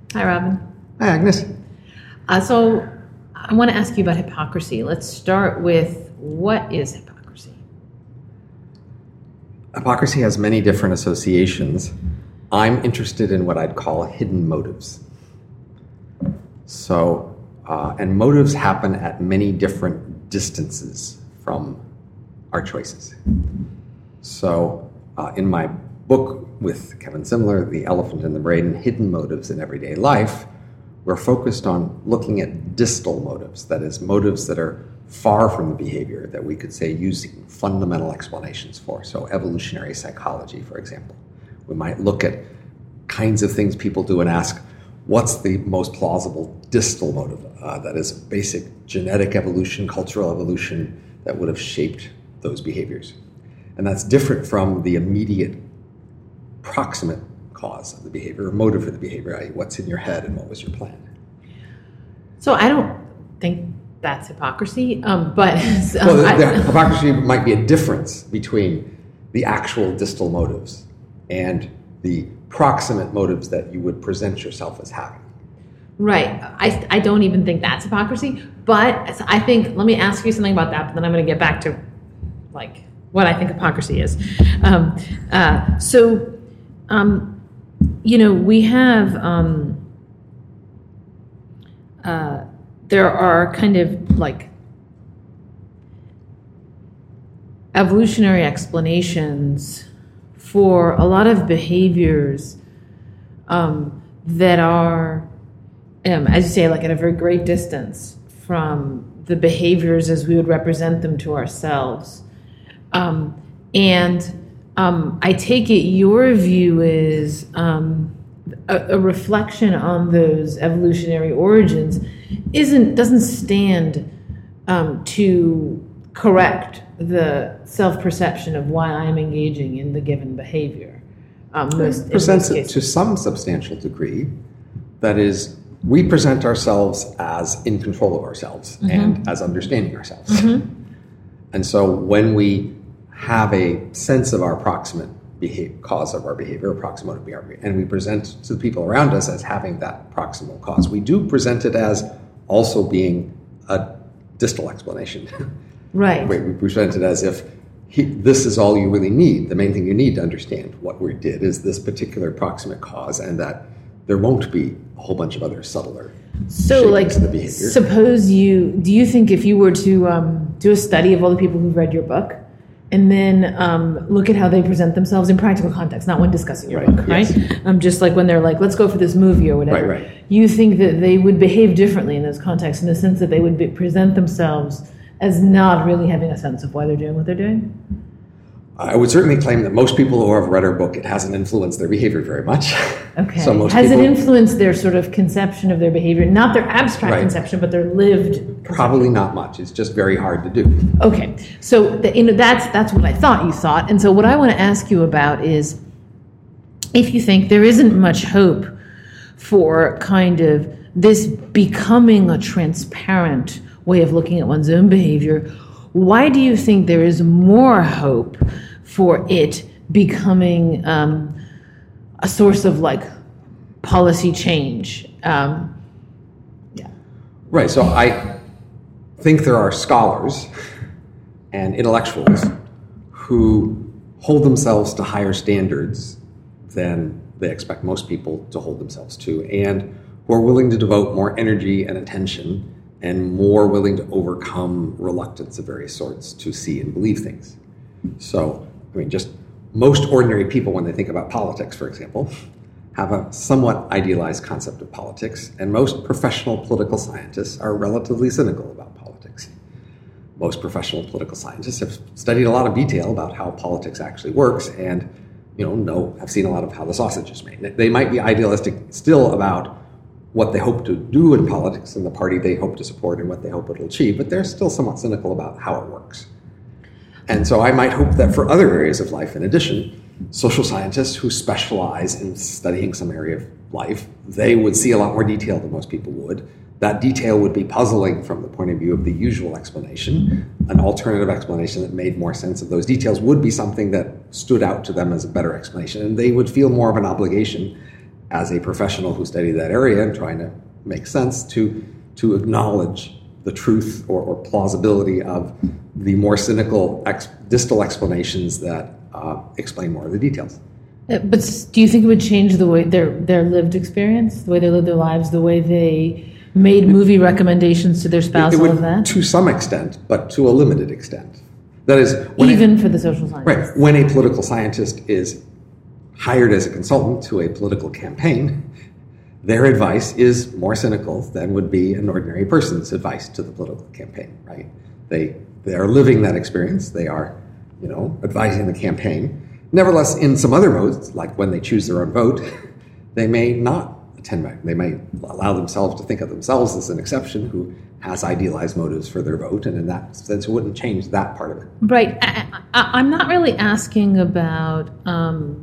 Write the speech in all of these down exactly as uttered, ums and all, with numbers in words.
Hi, Robin. Hi, Agnes. Uh, so I want to ask you about hypocrisy. Let's start with, what is hypocrisy? Hypocrisy has many different associations. I'm interested in what I'd call hidden motives. So, uh, and motives happen at many different distances from our choices. So, uh, in my book with Kevin Simler, The Elephant in the Brain, Hidden Motives in Everyday Life, we're focused on looking at distal motives, that is, motives that are far from the behavior that we could say using fundamental explanations for. So evolutionary psychology, for example. We might look at kinds of things people do and ask, what's the most plausible distal motive? Uh, that is basic genetic evolution, cultural evolution that would have shaped those behaviors. And that's different from the immediate proximate cause of the behavior, or motive for the behavior, that is, what's in your head and what was your plan. So I don't think that's hypocrisy, um, but... Um, well, the, I, the hypocrisy might be a difference between the actual distal motives and the proximate motives that you would present yourself as having. Right. I, I don't even think that's hypocrisy, but I think, let me ask you something about that, but then I'm going to get back to, like, what I think hypocrisy is. Um, uh, so, um, you know, we have... Um, uh, there are kind of like evolutionary explanations for a lot of behaviors um, that are, um, as you say, like at a very great distance from the behaviors as we would represent them to ourselves. Um, and um, I take it your view is um, a, a reflection on those evolutionary origins isn't doesn't stand um, to correct the self-perception of why I'm engaging in the given behavior. Um, most, it presents it to some substantial degree. That is, we present ourselves as in control of ourselves mm-hmm. and as understanding ourselves. Mm-hmm. And so when we have a sense of our proximate behavior, cause of our behavior, or proximate behavior, and we present to the people around us as having that proximal cause, we do present it as also being a distal explanation. Right. We present it as if he, this is all you really need. The main thing you need to understand what we did is this particular proximate cause, and that there won't be a whole bunch of other subtler so like of the behavior. Suppose you, do you think if you were to um, do a study of all the people who've read your book, and then um, look at how they present themselves in practical context, not when discussing your right, book, yes. right? Um, just like when they're like, let's go for this movie or whatever. Right, right. You think that they would behave differently in those contexts in the sense that they would be, present themselves as not really having a sense of why they're doing what they're doing? I would certainly claim that most people who have read our book, it hasn't influenced their behavior very much. Okay. So most Has people, it influenced their sort of conception of their behavior? Not their abstract right. conception, but their lived conception. Probably not much. It's just very hard to do. Okay. So the, you know, that's that's what I thought you thought. And so what I want to ask you about is if you think there isn't much hope for kind of this becoming a transparent way of looking at one's own behavior, why do you think there is more hope for it becoming um, a source of like policy change? Um, yeah. Right. So I think there are scholars and intellectuals who hold themselves to higher standards than they expect most people to hold themselves to, and who are willing to devote more energy and attention and more willing to overcome reluctance of various sorts to see and believe things. So, I mean, just most ordinary people, when they think about politics, for example, have a somewhat idealized concept of politics, and most professional political scientists are relatively cynical about politics. Most professional political scientists have studied a lot of detail about how politics actually works, and you know, know have seen a lot of how the sausage is made. They might be idealistic still about what they hope to do in politics and the party they hope to support and what they hope it'll achieve, but they're still somewhat cynical about how it works. And so I might hope that for other areas of life, in addition, social scientists who specialize in studying some area of life, they would see a lot more detail than most people would. That detail would be puzzling from the point of view of the usual explanation. An alternative explanation that made more sense of those details would be something that stood out to them as a better explanation, and they would feel more of an obligation as a professional who studied that area and trying to make sense, to to acknowledge the truth or, or plausibility of the more cynical ex, distal explanations that uh, explain more of the details. But do you think it would change the way their their lived experience, the way they lived their lives, the way they made movie recommendations to their spouse, it, it all would, of that? To some extent, but to a limited extent. That is, when even a, for the social scientists. Right. When a political scientist is hired as a consultant to a political campaign, their advice is more cynical than would be an ordinary person's advice to the political campaign. Right? They they are living that experience. They are, you know, advising the campaign. Nevertheless, in some other modes, like when they choose their own vote, they may not attend back. They may allow themselves to think of themselves as an exception who has idealized motives for their vote, and in that sense, it wouldn't change that part of it. Right. I, I, I'm not really asking about um,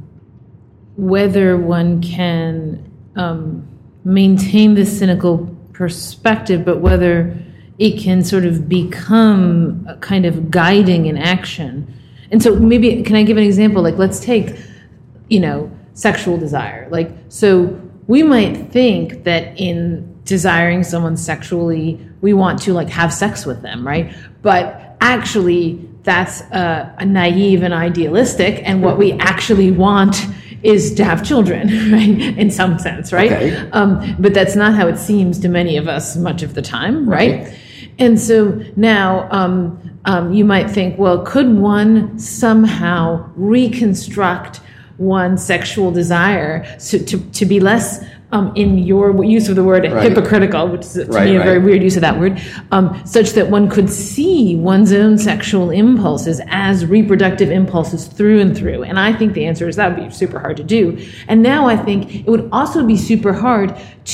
whether one can um, maintain this cynical perspective, but whether it can sort of become a kind of guiding in action. And so maybe, can I give an example? Like, let's take, you know, sexual desire. Like, so we might think that in desiring someone sexually, we want to, like, have sex with them, right? But actually, that's uh, a naive and idealistic, and what we actually want is to have children, right? In some sense, right? Okay. Um, but that's not how it seems to many of us much of the time, right? Okay. And so now um, um, you might think, well, could one somehow reconstruct one's sexual desire so, to, to be less, um, in your use of the word, right. hypocritical, which is to right, me a right. very weird use of that word, um, such that one could see one's own sexual impulses as reproductive impulses through and through? And I think the answer is that would be super hard to do. And now I think it would also be super hard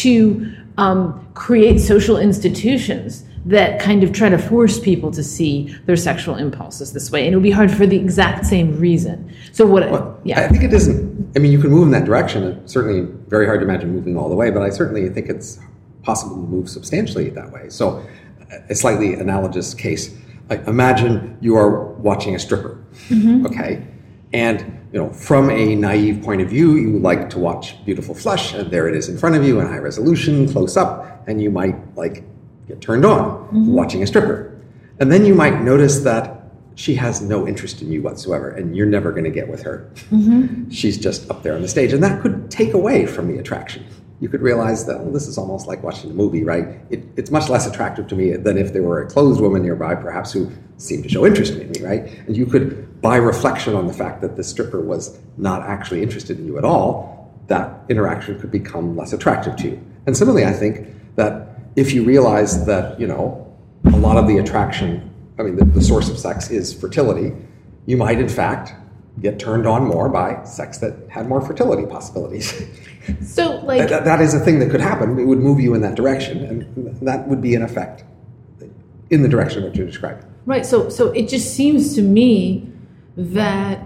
to um, create social institutions that kind of try to force people to see their sexual impulses this way. And it would be hard for the exact same reason. So what, well, yeah. I think it isn't, I mean, you can move in that direction. It's certainly very hard to imagine moving all the way, but I certainly think it's possible to move substantially that way. So a slightly analogous case, like imagine you are watching a stripper, mm-hmm. okay? And, you know, from a naive point of view, you like to watch beautiful flesh, and there it is in front of you in high resolution, close up, and you might, like, get turned on mm-hmm. watching a stripper. And then you might notice that she has no interest in you whatsoever, and you're never going to get with her. Mm-hmm. She's just up there on the stage, and that could take away from the attraction. You could realize that, well, this is almost like watching a movie, right? It, it's much less attractive to me than if there were a clothed woman nearby, perhaps, who seemed to show interest in me, right? And you could, by reflection on the fact that the stripper was not actually interested in you at all, that interaction could become less attractive to you. And similarly, I think that if you realize that, you know, a lot of the attraction, I mean, the, the source of sex is fertility, you might, in fact, get turned on more by sex that had more fertility possibilities. So, like... that, that is a thing that could happen. It would move you in that direction, and that would be an effect in the direction that you described. Right, so so it just seems to me that,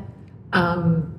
um,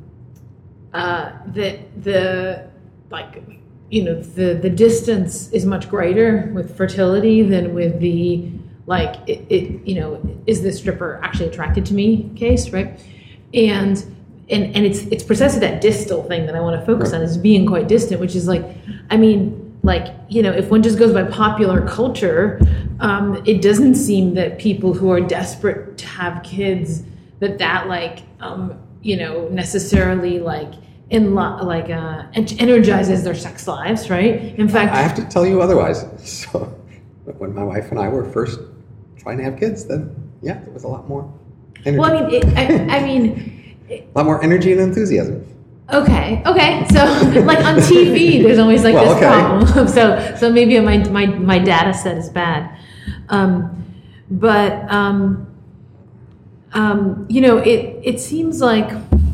uh, that the, like... you know, the, the distance is much greater with fertility than with the, like, it, it, you know, is this stripper actually attracted to me case, right? And and and it's it's precisely that distal thing that I want to focus on, is being quite distant, which is like, I mean, like, you know, if one just goes by popular culture, um, it doesn't seem that people who are desperate to have kids, that that, like, um, you know, necessarily, like, in lo- like uh, energizes their sex lives, right? In fact, I have to tell you otherwise. So when my wife and I were first trying to have kids, then yeah, there was a lot more energy. Well, I mean, it, I, I mean, it, a lot more energy and enthusiasm. Okay, okay. So, like on T V, there's always like well, this okay. problem. So, so maybe my my my data set is bad, um, but um, um, you know, it it seems like.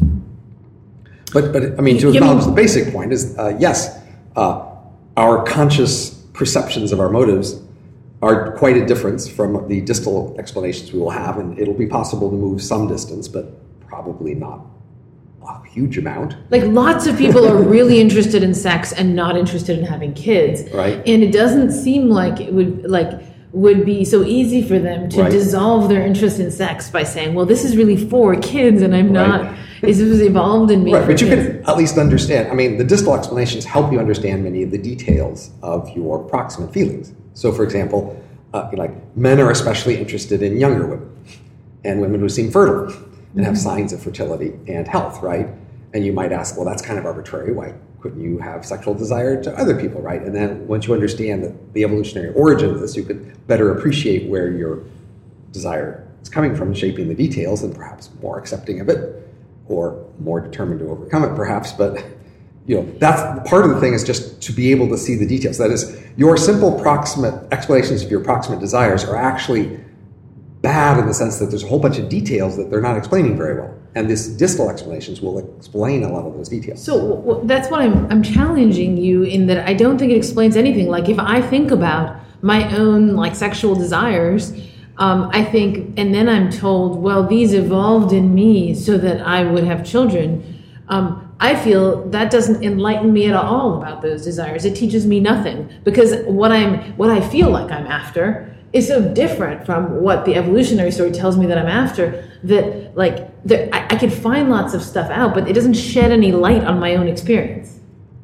But, but I mean, to acknowledge the basic point is, uh, yes, uh, our conscious perceptions of our motives are quite a difference from the distal explanations we will have, and it'll be possible to move some distance, but probably not a huge amount. Like, lots of people are really interested in sex and not interested in having kids. Right. And it doesn't seem like it would, like, would be so easy for them to right. dissolve their interest in sex by saying, well, this is really for kids, and I'm not... Right. is it was evolved in me. Right, but you kids. can at least understand. I mean, the distal explanations help you understand many of the details of your proximate feelings. So, for example, uh, like men are especially interested in younger women and women who seem fertile and have signs of fertility and health, right? And you might ask, well, that's kind of arbitrary. Why couldn't you have sexual desire to other people, right? And then once you understand that the evolutionary origin of this, you could better appreciate where your desire is coming from, shaping the details, and perhaps more accepting of it, or more determined to overcome it, perhaps. But you know, that's part of the thing, is just to be able to see the details. That is, your simple proximate explanations of your proximate desires are actually bad in the sense that there's a whole bunch of details that they're not explaining very well. And this distal explanations will explain a lot of those details. So well, that's what I'm I'm challenging you in, that I don't think it explains anything. Like if I think about my own like sexual desires, um, I think, and then I'm told, well, these evolved in me so that I would have children. Um, I feel that doesn't enlighten me at all about those desires. It teaches me nothing, because what I'm what I feel like I'm after is so different from what the evolutionary story tells me that I'm after, that like there, I, I could find lots of stuff out, but it doesn't shed any light on my own experience.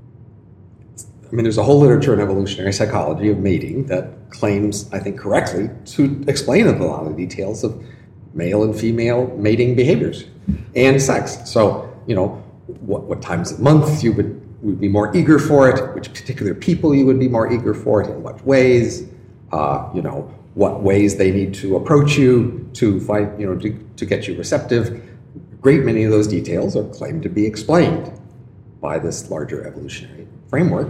I mean, there's a whole literature in evolutionary psychology of mating that claims, I think correctly, to explain a lot of the details of male and female mating behaviors and sex. So, you know, what, what times of month you would, would be more eager for it, which particular people you would be more eager for it, in what ways, uh, you know, what ways they need to approach you to find, you know, to, to get you receptive. A great many of those details are claimed to be explained by this larger evolutionary framework.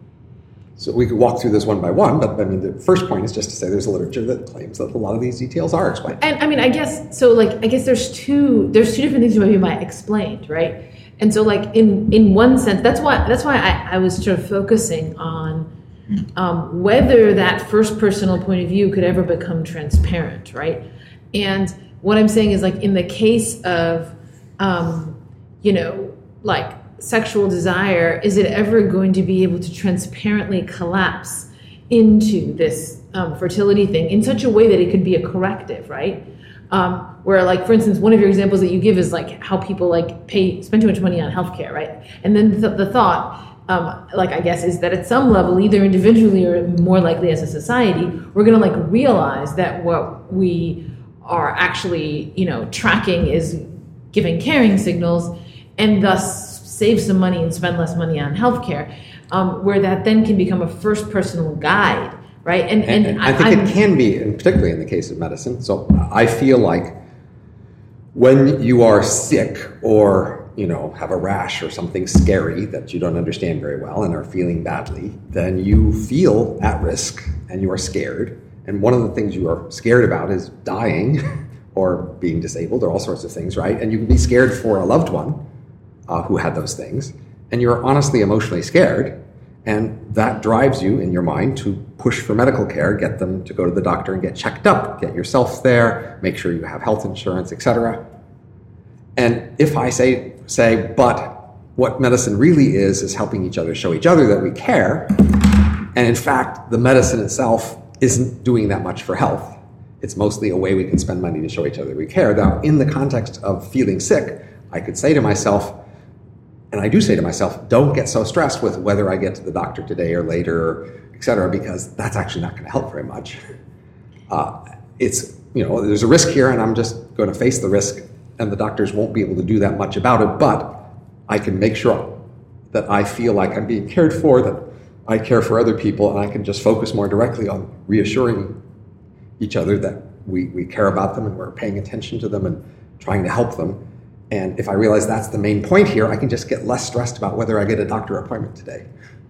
So we could walk through this one by one, but I mean, the first point is just to say there's a literature that claims that a lot of these details are explained. And I mean, I guess, so like, I guess there's two, there's two different things you might explained, right? And so like, in, in one sense, that's why, that's why I, I was sort of focusing on Um, whether that first personal point of view could ever become transparent, right? And what I'm saying is, like, in the case of, um, you know, like sexual desire, is it ever going to be able to transparently collapse into this um, fertility thing in such a way that it could be a corrective, right? Um, where, like, for instance, one of your examples that you give is like how people like pay spend too much money on healthcare, right? And then the, the thought. Um, like, I guess, is that at some level, either individually or more likely as a society, we're going to like realize that what we are actually, you know, tracking is giving caring signals, and thus save some money and spend less money on healthcare, um, where that then can become a first personal guide, right? And and, and, and I, I think I'm, it can be, and particularly in the case of medicine. So I feel like when you are sick or you know, have a rash or something scary that you don't understand very well and are feeling badly, then you feel at risk and you are scared. And one of the things you are scared about is dying or being disabled or all sorts of things, right? And you can be scared for a loved one uh, who had those things. And you're honestly emotionally scared. And that drives you in your mind to push for medical care, get them to go to the doctor and get checked up, get yourself there, make sure you have health insurance, et cetera. And if I say, say, but what medicine really is, is helping each other show each other that we care. And in fact, the medicine itself isn't doing that much for health. It's mostly a way we can spend money to show each other we care. Now, in the context of feeling sick, I could say to myself, and I do say to myself, don't get so stressed with whether I get to the doctor today or later, et cetera, because that's actually not going to help very much. Uh, it's, you know, there's a risk here, and I'm just going to face the risk, and the doctors won't be able to do that much about it, but I can make sure that I feel like I'm being cared for, that I care for other people, and I can just focus more directly on reassuring each other that we, we care about them and we're paying attention to them and trying to help them. And if I realize that's the main point here, I can just get less stressed about whether I get a doctor appointment today.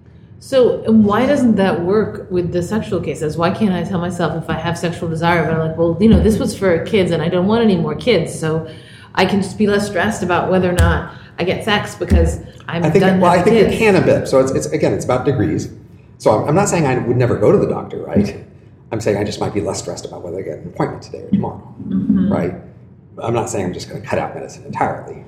So why doesn't that work with the sexual cases? Why can't I tell myself if I have sexual desire, but I'm like, well, you know, this was for kids and I don't want any more kids, so I can just be less stressed about whether or not I get sex because I'm I think done it, well, with I think kids. it can a bit. So it's, it's again, it's about degrees. So I'm, I'm not saying I would never go to the doctor, right? I'm saying I just might be less stressed about whether I get an appointment today or tomorrow, mm-hmm. right? I'm not saying I'm just going to cut out medicine entirely.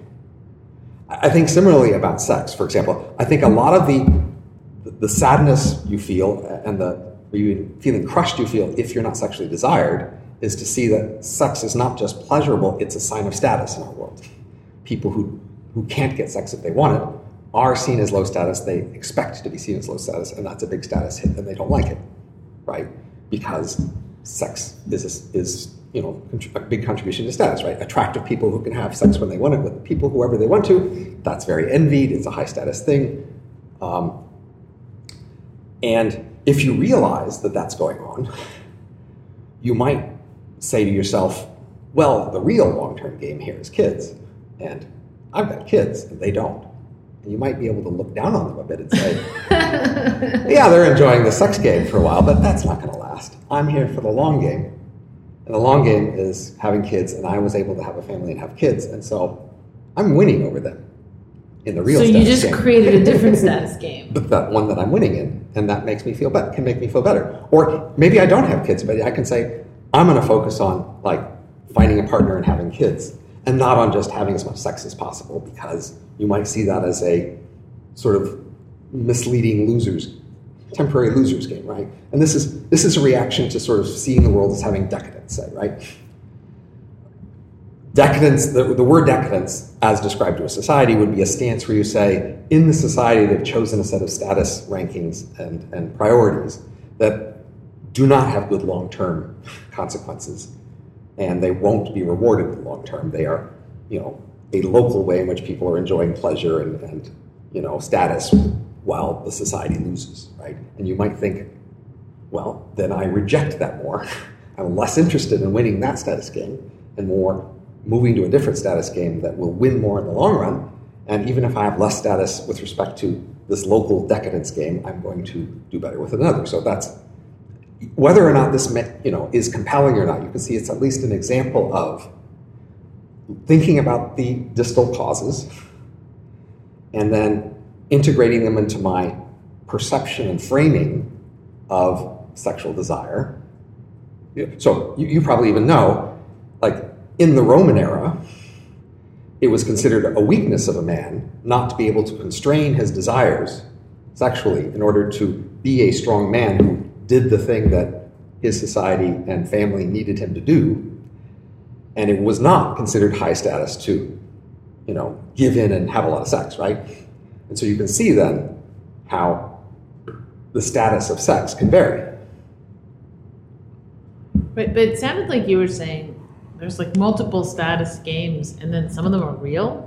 I think similarly about sex, for example, I think a lot of the the sadness you feel and the you feeling crushed you feel if you're not sexually desired is to see that sex is not just pleasurable, it's a sign of status in our world. People who who can't get sex if they want it are seen as low status. They expect to be seen as low status, and that's a big status hit, and they don't like it, right? Because sex is, is you know, a big contribution to status, right? Attractive people who can have sex when they want it with people whoever they want to, that's very envied. It's a high status thing. Um, and if you realize that that's going on, you might say to yourself, well, the real long-term game here is kids, and I've got kids, and they don't. And you might be able to look down on them a bit and say, yeah, they're enjoying the sex game for a while, but that's not going to last. I'm here for the long game. And the long game is having kids, and I was able to have a family and have kids, and so I'm winning over them in the real so status game. So you just created a different status game. But that one that I'm winning in, and that makes me feel better, can make me feel better. Or maybe I don't have kids, but I can say, I'm going to focus on like finding a partner and having kids, and not on just having as much sex as possible, because you might see that as a sort of misleading losers, temporary losers game, right? And this is this is a reaction to sort of seeing the world as having decadence, say, right? Decadence, the, the word decadence, as described to a society, would be a stance where you say, in the society, they've chosen a set of status rankings and, and priorities that do not have good long-term consequences, and they won't be rewarded in the long term. They are, you know, a local way in which people are enjoying pleasure and, and you know, status while the society loses, right? And you might think, well, then I reject that more. I'm less interested in winning that status game and more moving to a different status game that will win more in the long run. And even if I have less status with respect to this local decadence game, I'm going to do better with another. So that's, whether or not this, you know, is compelling or not, you can see it's at least an example of thinking about the distal causes and then integrating them into my perception and framing of sexual desire. So you, you probably even know, like in the Roman era, it was considered a weakness of a man not to be able to constrain his desires sexually in order to be a strong man who did the thing that his society and family needed him to do. And it was not considered high status to, you know, give in and have a lot of sex, right? And so you can see then how the status of sex can vary. But, but it sounded like you were saying there's like multiple status games, and then some of them are real.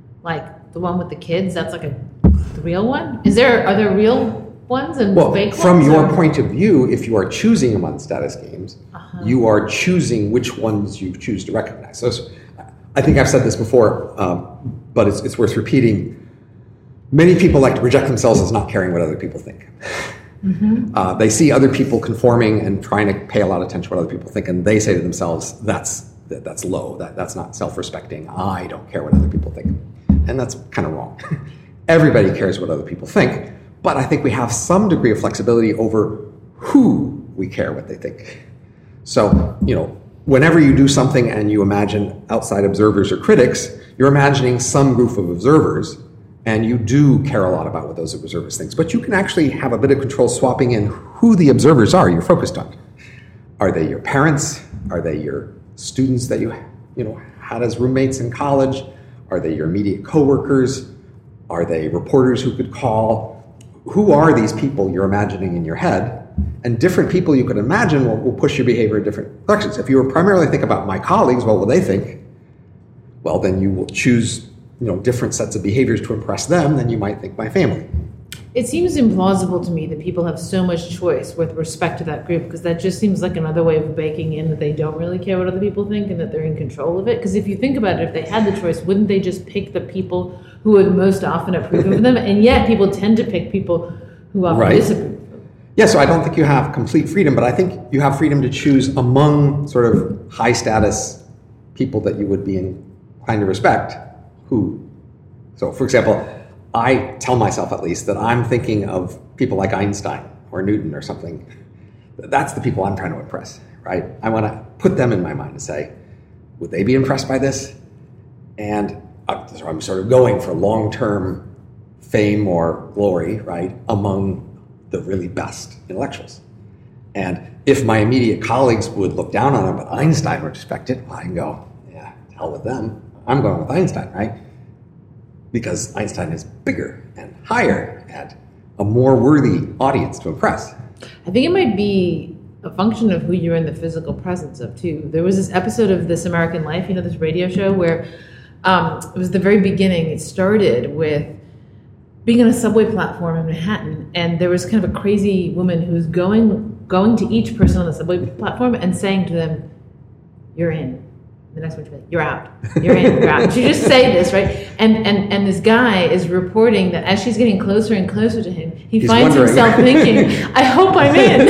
Like the one with the kids, that's like a the real one. Is there are there real ones and well, fake ones? From your or? point of view, if you are choosing among status games, uh-huh. you are choosing which ones you choose to recognize. So, so I think I've said this before, um, but it's, it's worth repeating. Many people like to project themselves as not caring what other people think. Mm-hmm. Uh, they see other people conforming and trying to pay a lot of attention to what other people think, and they say to themselves, that's that, that's low, that, that's not self-respecting, I don't care what other people think. And that's kind of wrong. Everybody cares what other people think, but I think we have some degree of flexibility over who we care what they think. So, you know, whenever you do something and you imagine outside observers or critics, you're imagining some group of observers, and you do care a lot about what those observers think. But you can actually have a bit of control swapping in who the observers are you're focused on. Are they your parents? Are they your students that you, you know, had as roommates in college? Are they your immediate coworkers? Are they reporters who could call? Who are these people you're imagining in your head? And different people you could imagine will, will push your behavior in different directions. If you were primarily think about my colleagues, what will they think? Well, then you will choose, you know, different sets of behaviors to impress them than you might think my family. It seems implausible to me that people have so much choice with respect to that group, because that just seems like another way of baking in that they don't really care what other people think and that they're in control of it. Because if you think about it, if they had the choice, wouldn't they just pick the people who would most often approve of them? And yet people tend to pick people who often right. disapprove of them. Yeah, so I don't think you have complete freedom, but I think you have freedom to choose among sort of high status people that you would be inclined to respect. Who? So, for example, I tell myself at least that I'm thinking of people like Einstein or Newton or something. That's the people I'm trying to impress, right? I want to put them in my mind and say, would they be impressed by this? And I'm sort of going for long-term fame or glory, right, among the really best intellectuals. And if my immediate colleagues would look down on it, but Einstein would respect it, well, I can go, yeah, to hell with them. I'm going with Einstein, right? because Einstein is bigger and higher and a more worthy audience to impress. I think it might be a function of who you're in the physical presence of, too. There was this episode of This American Life, you know, this radio show, where um, it was the very beginning. It started with being on a subway platform in Manhattan, and there was kind of a crazy woman who was going going to each person on the subway platform and saying to them, "You're in." The next one should be, "You're out. You're in. You're out." She just say this, right? And and and this guy is reporting that as she's getting closer and closer to him, he He's finds wondering. himself thinking, "I hope I'm in."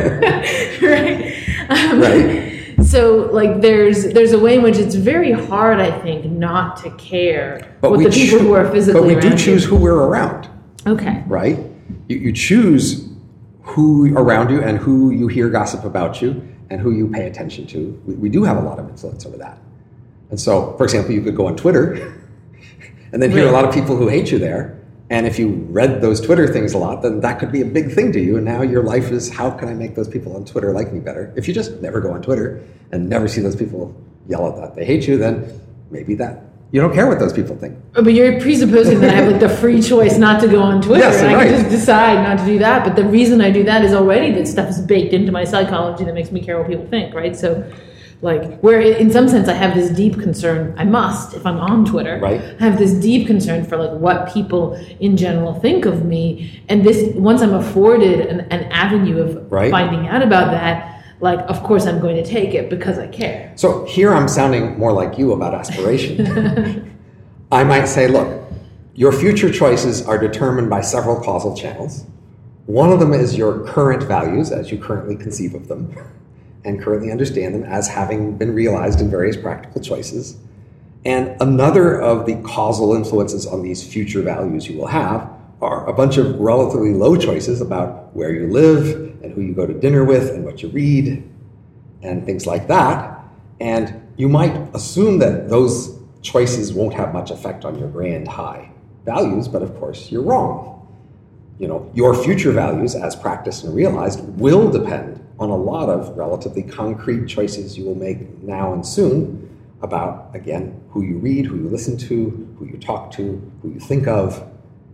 right? Um, Right. So, like, there's there's a way in which it's very hard, I think, not to care But what we the people choo- who are physically But we do around choose you. who we're around, Okay. right? You, you choose who around you and who you hear gossip about you and who you pay attention to. We, we do have a lot of influence over that. And so, for example, you could go on Twitter and then hear a lot of people who hate you there. And if you read those Twitter things a lot, then that could be a big thing to you. And now your life is, how can I make those people on Twitter like me better? If you just never go on Twitter and never see those people yell at that they hate you, then maybe that you don't care what those people think. Oh, but you're presupposing that I have like the free choice not to go on Twitter, Yes, and I right. can just decide not to do that. But the reason I do that is already that stuff is baked into my psychology that makes me care what people think, right? So, like, where in some sense I have this deep concern, I must, if I'm on Twitter, Right. I have this deep concern for like what people in general think of me. And this, once I'm afforded an, an avenue of Right. finding out about that, like, of course I'm going to take it because I care. So here I'm sounding more like you about aspiration. I might say, look, your future choices are determined by several causal channels. One of them is your current values as you currently conceive of them and currently understand them as having been realized in various practical choices. And another of the causal influences on these future values you will have are a bunch of relatively low choices about where you live and who you go to dinner with and what you read and things like that. And you might assume that those choices won't have much effect on your grand high values, but of course you're wrong. You know, your future values as practiced and realized will depend on a lot of relatively concrete choices you will make now and soon about, again, who you read, who you listen to, who you talk to, who you think of.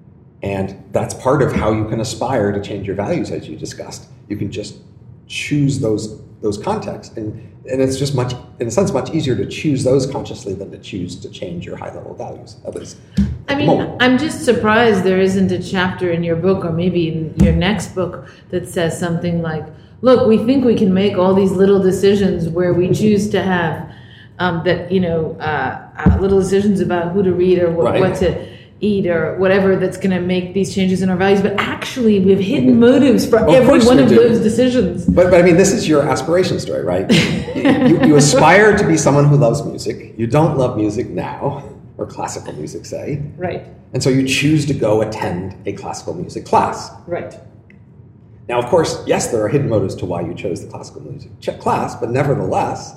And that's part of how you can aspire to change your values, as you discussed. You can just choose those those contexts. And, and it's just much, in a sense, much easier to choose those consciously than to choose to change your high-level values, at least. I mean, I'm just surprised there isn't a chapter in your book or maybe in your next book that says something like, look, we think we can make all these little decisions where we choose to have um, that, you know, uh, uh, little decisions about who to read or what, Right. what to eat or whatever that's going to make these changes in our values. But actually, we have hidden motives for Of every course one we of do. those decisions. But, but I mean, this is your aspiration story, right? you, you, you aspire to be someone who loves music. You don't love music now, or classical music, say. Right, And so you choose to go attend a classical music class. right. Now, of course, yes, there are hidden motives to why you chose the classical music ch- class, but nevertheless,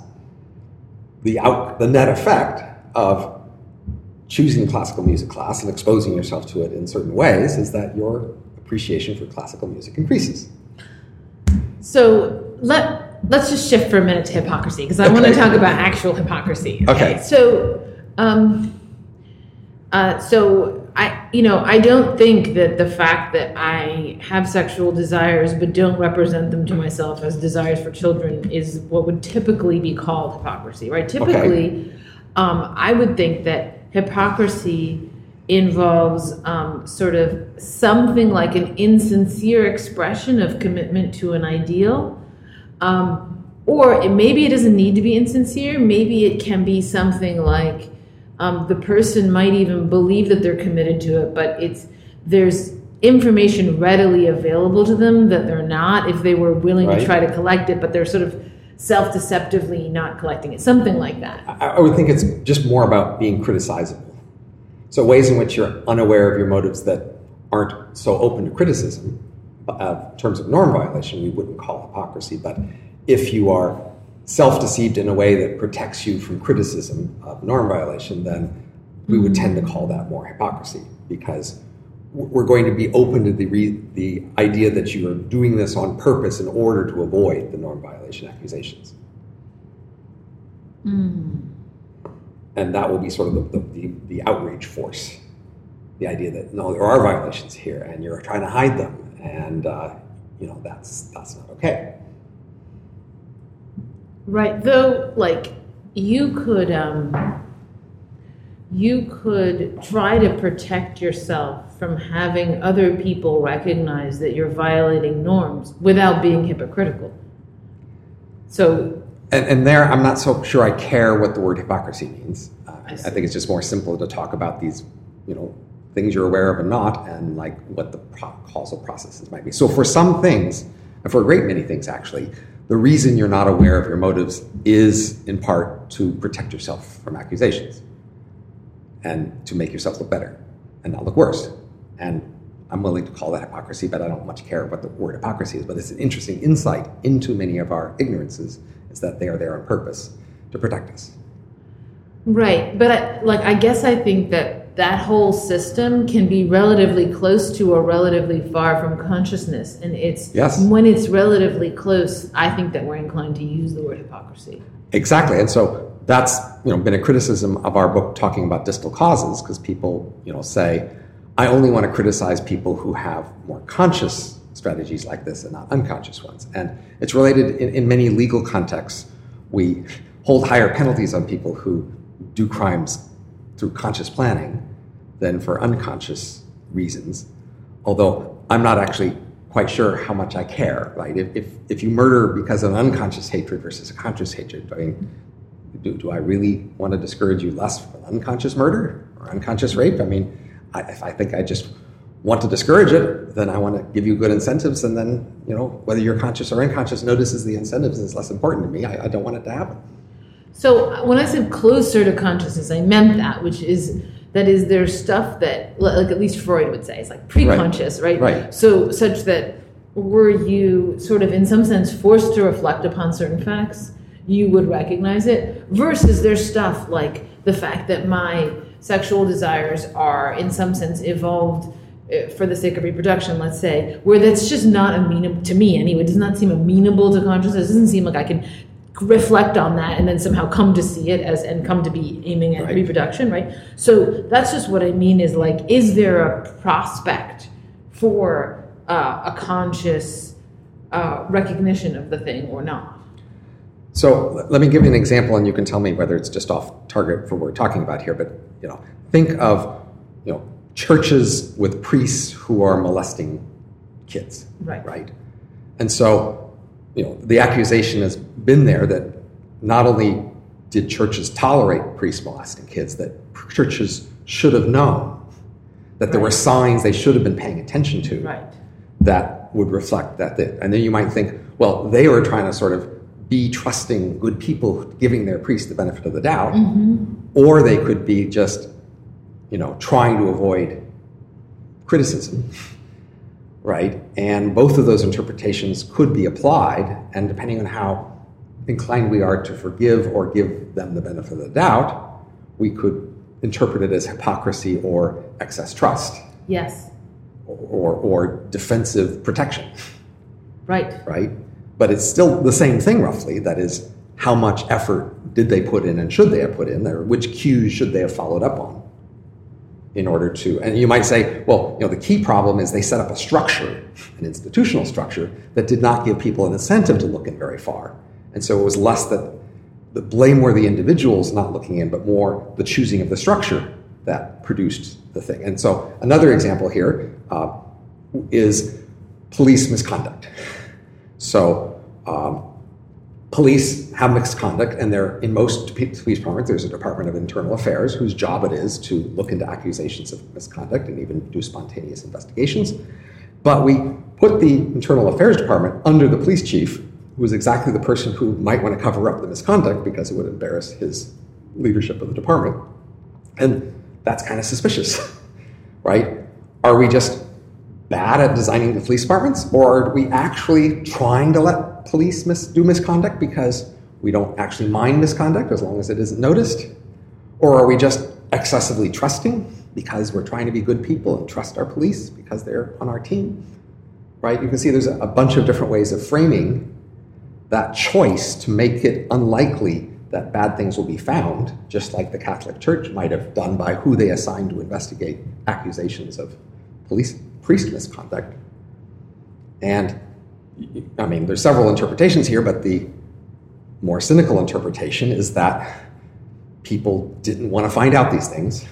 the out, the net effect of choosing a classical music class and exposing yourself to it in certain ways is that your appreciation for classical music increases. So let let's just shift for a minute to hypocrisy, because I want to Okay. talk about actual hypocrisy. Okay. So, um, uh, so I, you know, I don't think that the fact that I have sexual desires but don't represent them to myself as desires for children is what would typically be called hypocrisy, right? Typically, um, I would think that hypocrisy involves um, sort of something like an insincere expression of commitment to an ideal. Um, or it, maybe it doesn't need to be insincere. Maybe it can be something like um, the person might even believe that they're committed to it, but it's there's information readily available to them that they're not if they were willing Right. to try to collect it, but they're sort of self-deceptively not collecting it. Something like that. I, I would think it's just more about being criticizable. So ways in which you're unaware of your motives that aren't so open to criticism. Uh, in terms of norm violation, we wouldn't call hypocrisy, but if you are self-deceived in a way that protects you from criticism of norm violation, then we would tend to call that more hypocrisy, because we're going to be open to the re- the idea that you are doing this on purpose in order to avoid the norm violation accusations. Mm. And that will be sort of the, the, the, the outrage force. the idea that, no, there are violations here, and you're trying to hide them, and uh, you know that's that's not okay. Right. Though, like, you could um, you could try to protect yourself from having other people recognize that you're violating norms without being hypocritical. So, and, and there, I'm not so sure I care what the word hypocrisy means. Uh, I, I I think it's just more simple to talk about these, you know, things you're aware of and not, and like what the pro- causal processes might be. So for some things, and for a great many things actually, the reason you're not aware of your motives is in part to protect yourself from accusations and to make yourself look better and not look worse. And I'm willing to call that hypocrisy, but I don't much care what the word hypocrisy is. But it's an interesting insight into many of our ignorances, is that they are there on purpose to protect us. right. But I, like, I guess I think that that whole system can be relatively close to or relatively far from consciousness. And it's Yes. when it's relatively close, I think that we're inclined to use the word hypocrisy. Exactly. And so that's, you know, been a criticism of our book talking about distal causes, because people, you know, say, I only want to criticize people who have more conscious strategies like this and not unconscious ones. And it's related in, in many legal contexts. We hold higher penalties on people who do crimes through conscious planning than for unconscious reasons. Although I'm not actually quite sure how much I care, right? If if, if you murder because of an unconscious hatred versus a conscious hatred, I mean, do, do I really want to discourage you less from unconscious murder or unconscious rape? I mean, I, if I think I just want to discourage it, then I want to give you good incentives, and then, you know, whether you're conscious or unconscious notices the incentives is less important to me. I, I don't want it to happen. So when I said closer to consciousness, I meant that, which is, that is, there's stuff that, like at least Freud would say, is like pre-conscious, right? Right. Right. So such that were you sort of in some sense forced to reflect upon certain facts, you would recognize it, versus there's stuff like the fact that my sexual desires are in some sense evolved for the sake of reproduction, let's say, where that's just not amenable to me anyway. It does not seem amenable to consciousness. It doesn't seem like I can reflect on that and then somehow come to see it as and come to be aiming at right. reproduction, right? So that's just what I mean is like, is there a prospect for uh, a conscious uh, recognition of the thing or not? So let me give you an example, and you can tell me whether it's just off target for what we're talking about here. But, you know, think of, you know, churches with priests who are molesting kids, right? Right. And so, you know, the accusation has been there that not only did churches tolerate priests molesting kids, that churches should have known that there right. were signs they should have been paying attention to, right. that would reflect that. They, and then you might think, well, they were trying to sort of be trusting good people, giving their priest the benefit of the doubt, mm-hmm. or they could be just, you know, trying to avoid criticism, right? And both of those interpretations could be applied, and depending on how inclined we are to forgive or give them the benefit of the doubt, we could interpret it as hypocrisy or excess trust. Yes. Or, or defensive protection. Right. Right? But it's still the same thing, roughly. That is, how much effort did they put in and should they have put in, or which cues should they have followed up on in order to, and you might say, well, you know, the key problem is they set up a structure, an institutional structure, that did not give people an incentive to look in very far. And so it was less that the blameworthy individuals not looking in, but more the choosing of the structure that produced the thing. And so another example here uh, is police misconduct. So um, police have misconduct, and they're, in most police departments, there's a Department of Internal Affairs whose job it is to look into accusations of misconduct and even do spontaneous investigations. But we put the Internal Affairs Department under the police chief, who is exactly the person who might want to cover up the misconduct because it would embarrass his leadership of the department. And that's kind of suspicious, right? Are we just bad at designing the police departments, or are we actually trying to let police mis- do misconduct because we don't actually mind misconduct as long as it isn't noticed? Or are we just excessively trusting because we're trying to be good people and trust our police because they're on our team, right? You can see there's a, a bunch of different ways of framing that choice to make it unlikely that bad things will be found, just like the Catholic Church might have done by who they assigned to investigate accusations of police priest misconduct. And, I mean, there's several interpretations here, but the more cynical interpretation is that people didn't want to find out these things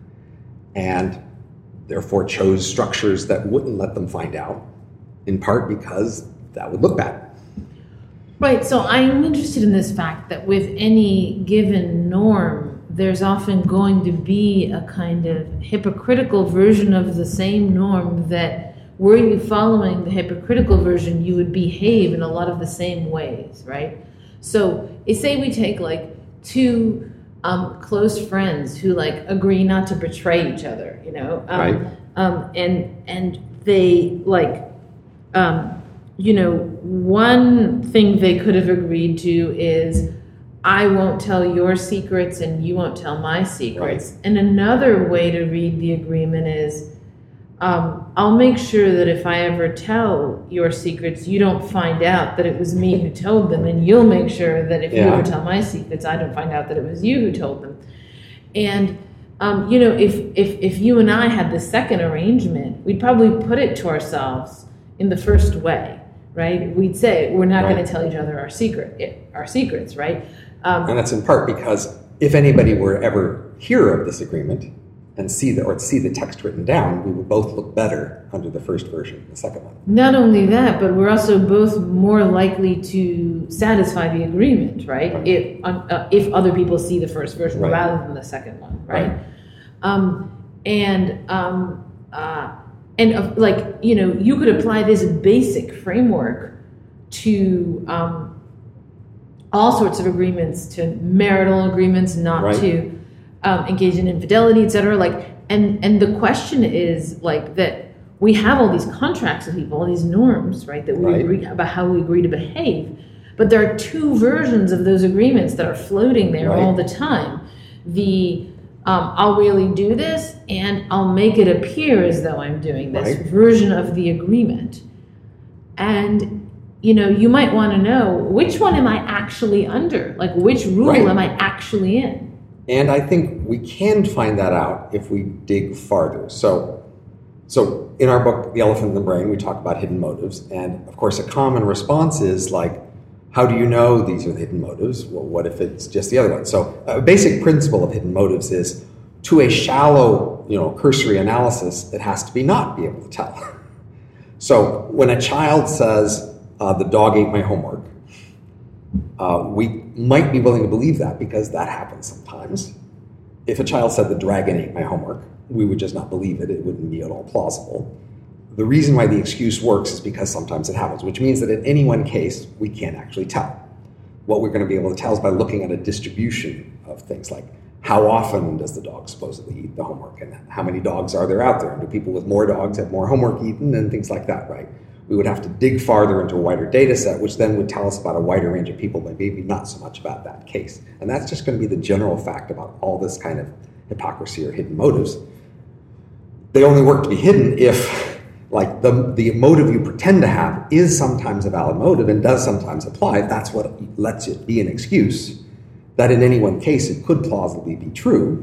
and therefore chose structures that wouldn't let them find out, in part because that would look bad. Right, so I'm interested in this fact that with any given norm, there's often going to be a kind of hypocritical version of the same norm that were you following the hypocritical version, you would behave in a lot of the same ways, right? So say we take like two um, close friends who like agree not to betray each other, you know, um, right. um, and and they like, um, you know, one thing they could have agreed to is, I won't tell your secrets and you won't tell my secrets. Right. And another way to read the agreement is, um, I'll make sure that if I ever tell your secrets, you don't find out that it was me who told them, and you'll make sure that if yeah. you ever tell my secrets, I don't find out that it was you who told them. And um, you know, if if if you and I had the second arrangement, we'd probably put it to ourselves in the first way, right? We'd say we're not right. going to tell each other our secret, our secrets, right? Um, and that's in part because if anybody were to ever hear of this agreement and see the, or see the text written down, we would both look better under the first version than the second one. Not only that, but we're also both more likely to satisfy the agreement, right? right. If uh, if other people see the first version right. rather than the second one, right? right. Um, and um, uh, and uh, like you know, you could apply this basic framework to um, all sorts of agreements, to marital agreements, not right. to um, engage in infidelity, et cetera. Like, and and the question is like that we have all these contracts with people, all these norms, right? That we right. agree about how we agree to behave, but there are two versions of those agreements that are floating there right. all the time. The um, I'll really do this, and I'll make it appear as though I'm doing this right. version of the agreement, and you know, you might want to know, which one am I actually under? Like, which rule right. am I actually in? And I think we can find that out if we dig farther. So, so in our book, The Elephant in the Brain, we talk about hidden motives. And of course, a common response is like, how do you know these are the hidden motives? Well, what if it's just the other one? So a basic principle of hidden motives is, to a shallow, you know, cursory analysis, it has to be not be able to tell. So when a child says, Uh, the dog ate my homework, uh, we might be willing to believe that because that happens sometimes. If a child said the dragon ate my homework, we would just not believe it. It wouldn't be at all plausible. The reason why the excuse works is because sometimes it happens, which means that in any one case, we can't actually tell. What we're going to be able to tell is by looking at a distribution of things like, how often does the dog supposedly eat the homework, and how many dogs are there out there? And do people with more dogs have more homework eaten, and things like that, right? We would have to dig farther into a wider data set, which then would tell us about a wider range of people, but maybe not so much about that case. And that's just going to be the general fact about all this kind of hypocrisy or hidden motives. They only work to be hidden if, like, the, the motive you pretend to have is sometimes a valid motive and does sometimes apply. That's what lets it be an excuse, that in any one case it could plausibly be true.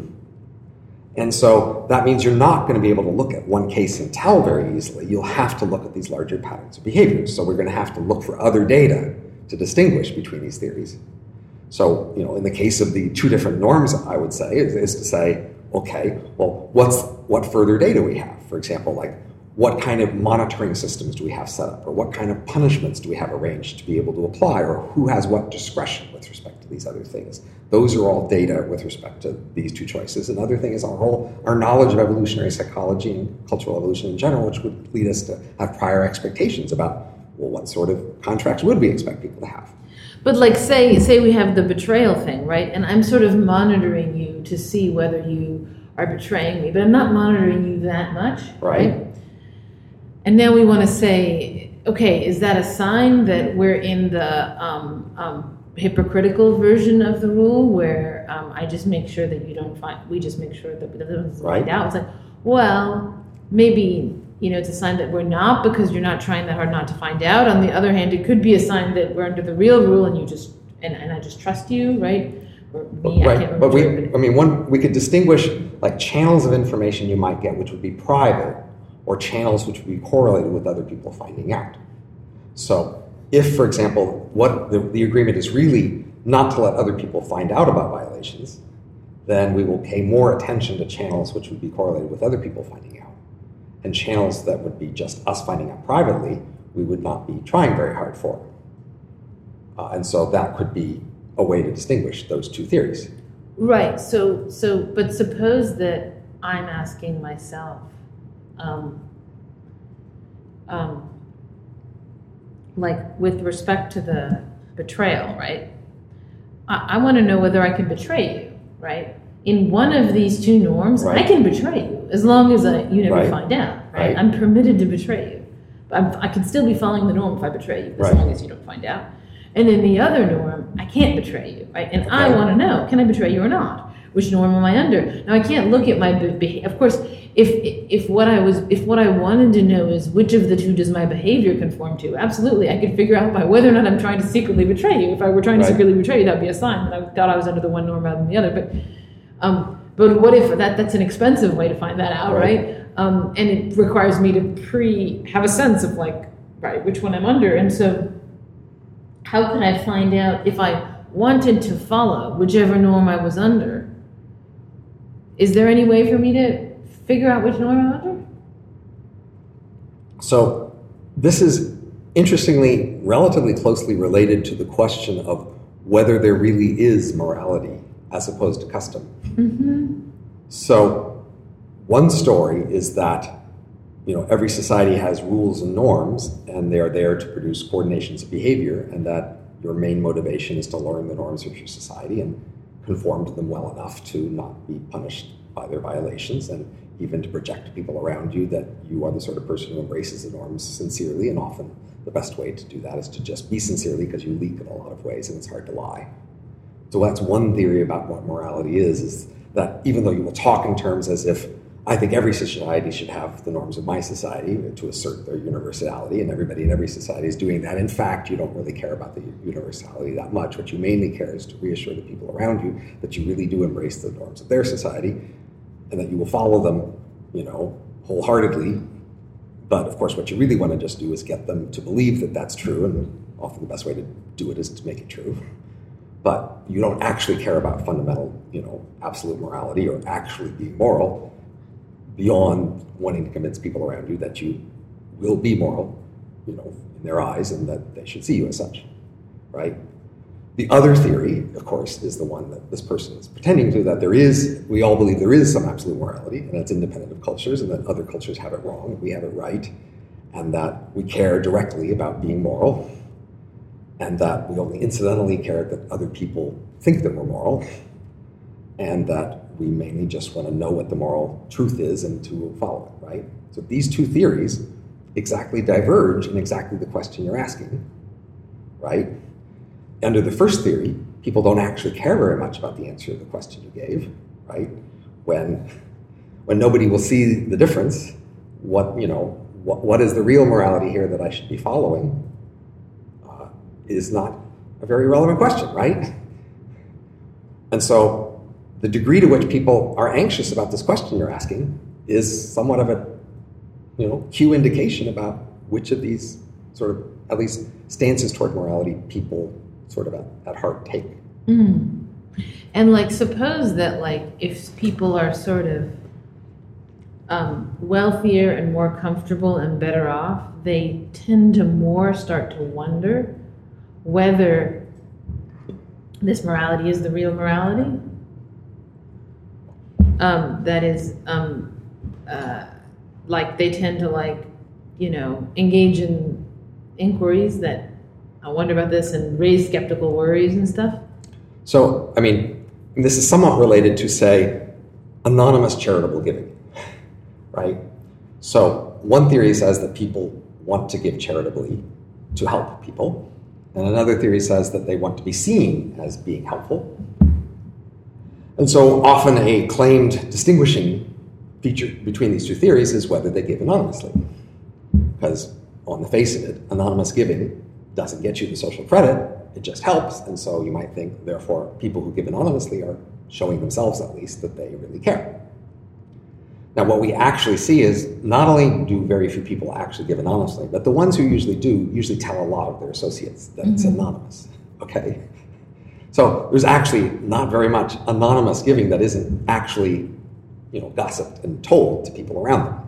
And so that means you're not going to be able to look at one case and tell very easily. You'll have to look at these larger patterns of behavior. So we're going to have to look for other data to distinguish between these theories. So, you know, in the case of the two different norms, I would say, is, is to say, okay, well, what's what further data we have? For example, like, what kind of monitoring systems do we have set up? Or what kind of punishments do we have arranged to be able to apply? Or who has what discretion with respect to these other things? Those are all data with respect to these two choices. Another thing is our whole our knowledge of evolutionary psychology and cultural evolution in general, which would lead us to have prior expectations about, well, what sort of contracts would we expect people to have? But like, say say we have the betrayal thing, right? And I'm sort of monitoring you to see whether you are betraying me, but I'm not monitoring you that much, right? right? And now we want to say, okay, is that a sign that we're in the um, um, hypocritical version of the rule, where um, I just make sure that you don't find, we just make sure that it doesn't find out? It's like, well, maybe, you know, it's a sign that we're not, because you're not trying that hard not to find out. On the other hand, it could be a sign that we're under the real rule and you just, and, and I just trust you, right? me, I right, can't but we, remember. I mean, one, we could distinguish like channels of information you might get, which would be private, or channels which would be correlated with other people finding out. So if, for example, what the, the agreement is really not to let other people find out about violations, then we will pay more attention to channels which would be correlated with other people finding out. And channels that would be just us finding out privately, we would not be trying very hard for. Uh, and so that could be a way to distinguish those two theories. Right. So, so, but suppose that I'm asking myself, um, um, like with respect to the betrayal, right? I, I want to know whether I can betray you, right? In one of these two norms, right. I can betray you as long as I, you never right. find out, right? right? I'm permitted to betray you. I'm, I can still be following the norm if I betray you, as right. long as you don't find out. And in the other norm, I can't betray you, right? And okay. I want to know, can I betray you or not? Which norm am I under? Now I can't look at my behavior. Of course, if if what I was, if what I wanted to know is which of the two does my behavior conform to, absolutely, I could figure out by whether or not I'm trying to secretly betray you. If I were trying to right. secretly betray you, that'd be a sign that I thought I was under the one norm rather than the other. But um, but what if that that's an expensive way to find that out, right? right? Um, and it requires me to pre have a sense of like, right, which one I'm under, and so. How could I find out if I wanted to follow whichever norm I was under? Is there any way for me to figure out which norm I'm under? So this is interestingly relatively closely related to the question of whether there really is morality as opposed to custom. Mm-hmm. So one story is that you know, every society has rules and norms, and they are there to produce coordinations of behavior, and that your main motivation is to learn the norms of your society and conform to them well enough to not be punished by their violations, and even to project to people around you that you are the sort of person who embraces the norms sincerely, and often the best way to do that is to just be sincerely because you leak in a lot of ways and it's hard to lie. So that's one theory about what morality is, is that even though you will talk in terms as if I think every society should have the norms of my society to assert their universality, and everybody in every society is doing that. In fact, you don't really care about the universality that much. What you mainly care is to reassure the people around you that you really do embrace the norms of their society, and that you will follow them, you know, wholeheartedly. But of course, what you really want to just do is get them to believe that that's true, and often the best way to do it is to make it true. But you don't actually care about fundamental, you know, absolute morality or actually being moral, beyond wanting to convince people around you that you will be moral, you know, in their eyes, and that they should see you as such, right? The other theory, of course, is the one that this person is pretending to, that there is, we all believe there is some absolute morality, and that's independent of cultures, and that other cultures have it wrong, and we have it right, and that we care directly about being moral, and that we only incidentally care that other people think that we're moral, and that we mainly just want to know what the moral truth is and to follow it, right? So these two theories exactly diverge in exactly the question you're asking, right? Under the first theory, people don't actually care very much about the answer to the question you gave, right? When, when nobody will see the difference, what, you know, what, what is the real morality here that I should be following uh, is not a very relevant question, right? And so the degree to which people are anxious about this question you're asking is somewhat of a, you know, cue indication about which of these sort of, at least, stances toward morality people sort of at, at heart take. Mm. And like, suppose that like, if people are sort of um, wealthier and more comfortable and better off, they tend to more start to wonder whether this morality is the real morality. Um, that is, um, uh, like they tend to like, you know, engage in inquiries that I wonder about this and raise skeptical worries and stuff. So, I mean, this is somewhat related to, say, anonymous charitable giving, right? So one theory says that people want to give charitably to help people, and another theory says that they want to be seen as being helpful. And so often a claimed distinguishing feature between these two theories is whether they give anonymously. Because on the face of it, anonymous giving doesn't get you the social credit it just helps. And so you might think, therefore, people who give anonymously are showing themselves at least that they really care. Now, what we actually see is not only do very few people actually give anonymously, but the ones who usually do usually tell a lot of their associates that mm-hmm. it's anonymous, okay? So there's actually not very much anonymous giving that isn't actually, you know, gossiped and told to people around them.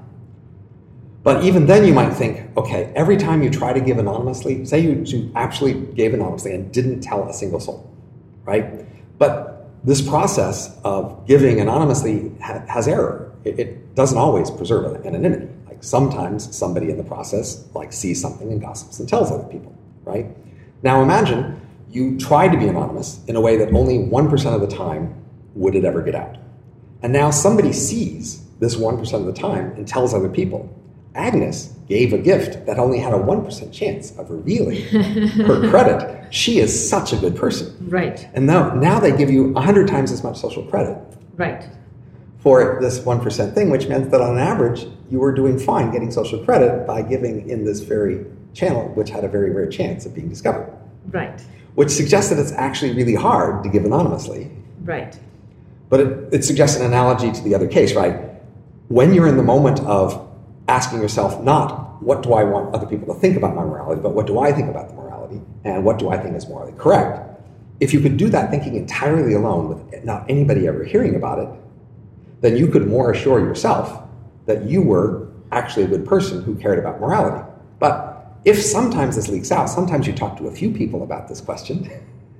But even then you might think, okay, every time you try to give anonymously, say you, you actually gave anonymously and didn't tell a single soul, right? But this process of giving anonymously ha- has error. It, it doesn't always preserve anonymity. Like sometimes somebody in the process like sees something and gossips and tells other people, right? Now imagine you tried to be anonymous in a way that only one percent of the time would it ever get out. And now somebody sees this one percent of the time and tells other people. Agnes gave a gift that only had a one percent chance of revealing her credit. She is such a good person. Right. And now, now they give you one hundred times as much social credit. Right. For this one percent thing, which meant that on average, you were doing fine getting social credit by giving in this very channel, which had a very rare chance of being discovered. Right. Which suggests that it's actually really hard to give anonymously. Right. But it, it suggests an analogy to the other case, right? When you're in the moment of asking yourself not what do I want other people to think about my morality, but what do I think about the morality, and what do I think is morally correct? If you could do that thinking entirely alone with not anybody ever hearing about it, then you could more assure yourself that you were actually a good person who cared about morality. But if sometimes this leaks out, sometimes you talk to a few people about this question,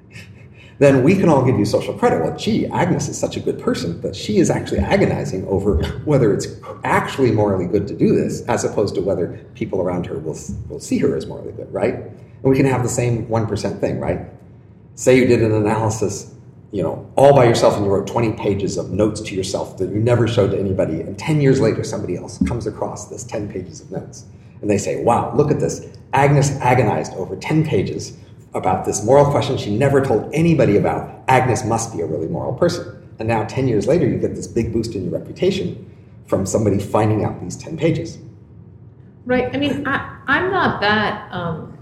then we can all give you social credit. Well, gee, Agnes is such a good person, but she is actually agonizing over whether it's actually morally good to do this, as opposed to whether people around her will, will see her as morally good, right? And we can have the same one percent thing, right? Say you did an analysis, you know, all by yourself, and you wrote twenty pages of notes to yourself that you never showed to anybody, and ten years later somebody else comes across this ten pages of notes, and they say, wow, look at this. Agnes agonized over ten pages about this moral question she never told anybody about. Agnes must be a really moral person. And now ten years later, you get this big boost in your reputation from somebody finding out these ten pages. Right. I mean, I, I'm not that, um,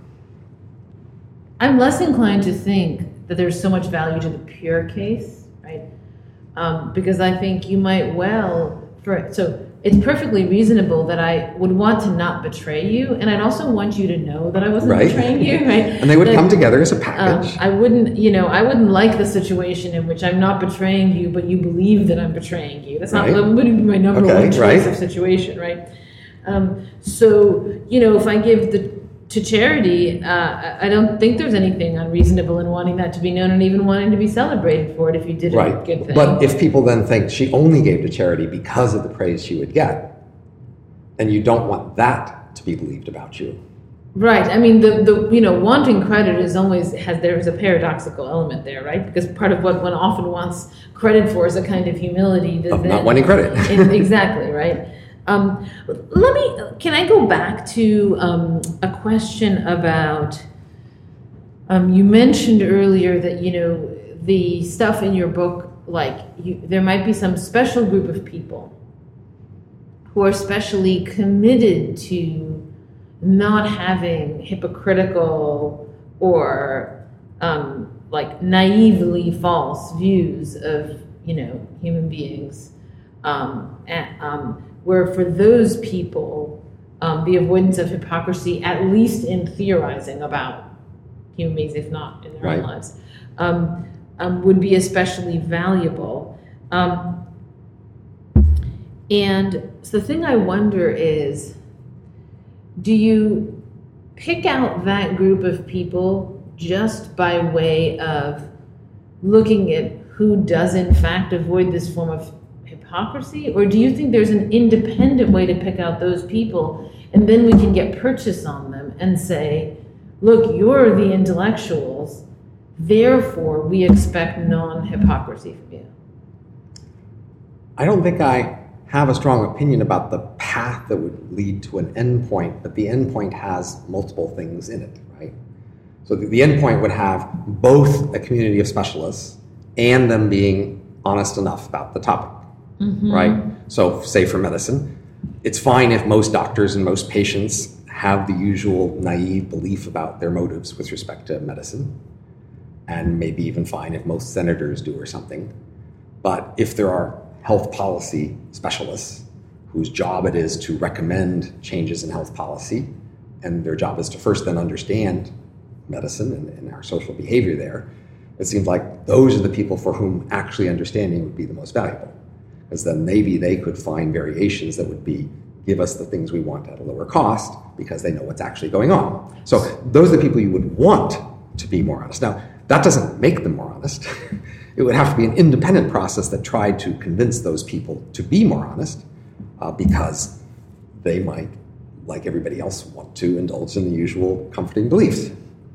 I'm less inclined to think that there's so much value to the pure case, right? Um, because I think you might well, for so it's perfectly reasonable that I would want to not betray you, and I'd also want you to know that I wasn't right. betraying you, right? And they would that, come together as a package. Um, I wouldn't, you know, I wouldn't like the situation in which I'm not betraying you, but you believe that I'm betraying you. That's not, right. that wouldn't be my number okay, one choice right. of situation, right? Um, so, you know, if I give the to charity, uh, I don't think there's anything unreasonable in wanting that to be known and even wanting to be celebrated for it if you did right. a good thing. But if people then think she only gave to charity because of the praise she would get, and you don't want that to be believed about you. Right. I mean, the, the you know, wanting credit is always, has there's a paradoxical element there, right? Because part of what one often wants credit for is a kind of humility. That of then, not wanting credit. Exactly, right? Um, let me, can I go back to um, a question about, um, you mentioned earlier that, you know, the stuff in your book, like you, there might be some special group of people who are specially committed to not having hypocritical or um, like naively false views of, you know, human beings. Um, and, um, where for those people, um, the avoidance of hypocrisy, at least in theorizing about human beings, if not in their right. own lives, um, um, would be especially valuable. Um, and so the thing I wonder is, do you pick out that group of people just by way of looking at who does in fact avoid this form of hypocrisy, or do you think there's an independent way to pick out those people and then we can get purchase on them and say, look, you're the intellectuals, therefore we expect non-hypocrisy from you? I don't think I have a strong opinion about the path that would lead to an endpoint, but the endpoint has multiple things in it, right? So the, the endpoint would have both a community of specialists and them being honest enough about the topic. Mm-hmm. Right? So say for medicine, it's fine if most doctors and most patients have the usual naive belief about their motives with respect to medicine. and maybe even fine if most senators do or something. But if there are health policy specialists whose job it is to recommend changes in health policy, and their job is to first then understand medicine and, and our social behavior there, it seems like those are the people for whom actually understanding would be the most valuable. Because then maybe they could find variations that would be give us the things we want at a lower cost because they know what's actually going on. So those are the people you would want to be more honest. Now, that doesn't make them more honest. It would have to be an independent process that tried to convince those people to be more honest uh, because they might, like everybody else, want to indulge in the usual comforting beliefs.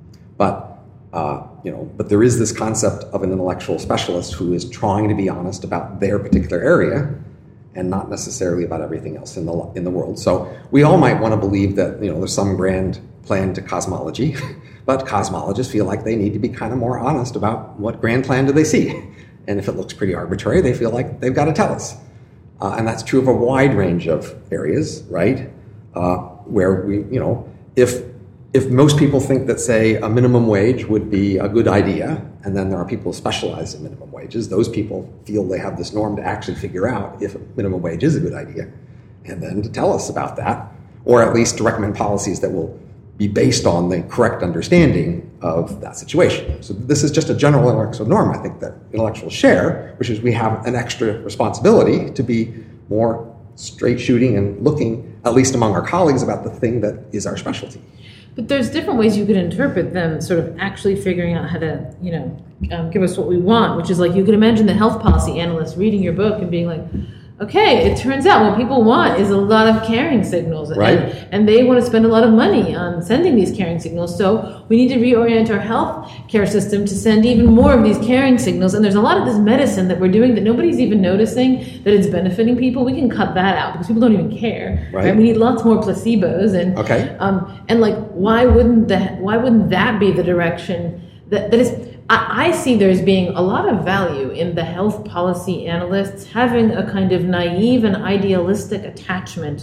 But, uh, you know, but there is this concept of an intellectual specialist who is trying to be honest about their particular area and not necessarily about everything else in the in the world. So we all might want to believe that, you know, there's some grand plan to cosmology, but cosmologists feel like they need to be kind of more honest about what grand plan do they see. And if it looks pretty arbitrary, they feel like they've got to tell us. Uh, and that's true of a wide range of areas, right? Uh, where we, you know, if if most people think that, say, a minimum wage would be a good idea, and then there are people who specialize in minimum wages, those people feel they have this norm to actually figure out if a minimum wage is a good idea, and then to tell us about that, or at least to recommend policies that will be based on the correct understanding of that situation. So this is just a general intellectual norm, I think, that intellectuals share, which is we have an extra responsibility to be more straight shooting and looking, at least among our colleagues, about the thing that is our specialty. But there's different ways you could interpret them sort of actually figuring out how to, you know, um, give us what we want, which is like you could imagine the health policy analyst reading your book and being like, okay, it turns out what people want is a lot of caring signals. Right. And, and they want to spend a lot of money on sending these caring signals. So we need to reorient our health care system to send even more of these caring signals. And there's a lot of this medicine that we're doing that nobody's even noticing that it's benefiting people. We can cut that out because people don't even care. Right. Right? We need lots more placebos. And Okay. um, and like, why wouldn't that? Why wouldn't that be the direction that that is? I see there as being a lot of value in the health policy analysts having a kind of naive and idealistic attachment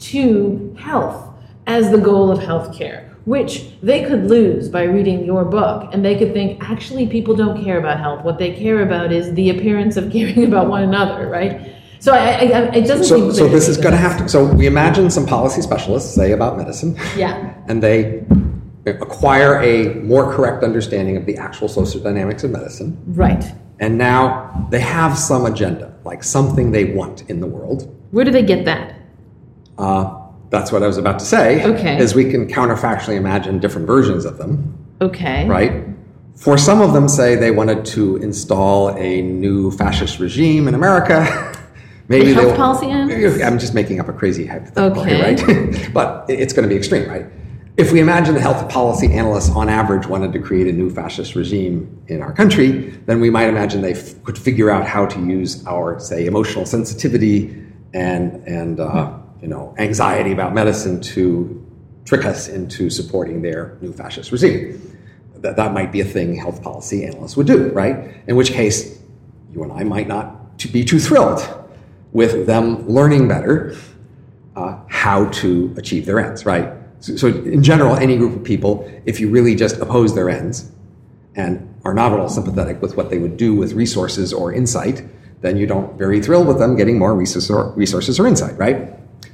to health as the goal of healthcare, which they could lose by reading your book. And they could think, actually, people don't care about health. What they care about is the appearance of caring about one another, right? So I, I, it doesn't so, seem so this is going to have to, so we imagine some policy specialists say about medicine. Yeah. And they acquire a more correct understanding of the actual social dynamics of medicine. Right. And now they have some agenda, like something they want in the world. Where do they get that? Uh, that's what I was about to say. Okay. Is we can counterfactually imagine different versions of them. Okay. Right? For some of them, say they wanted to install a new fascist regime in America. Maybe the health they, policy analysts? I'm just making up a crazy hypothetical Okay. here, right? But it's going to be extreme, right? If we imagine the health policy analysts on average wanted to create a new fascist regime in our country, then we might imagine they f- could figure out how to use our, say, emotional sensitivity and, and uh, you know, anxiety about medicine to trick us into supporting their new fascist regime. That, that might be a thing health policy analysts would do, right? In which case, you and I might not to be too thrilled with them learning better uh, how to achieve their ends, right? So, so in general, any group of people, if you really just oppose their ends and are not at all sympathetic with what they would do with resources or insight, then you don't very thrilled with them getting more resources or, resources or insight, right?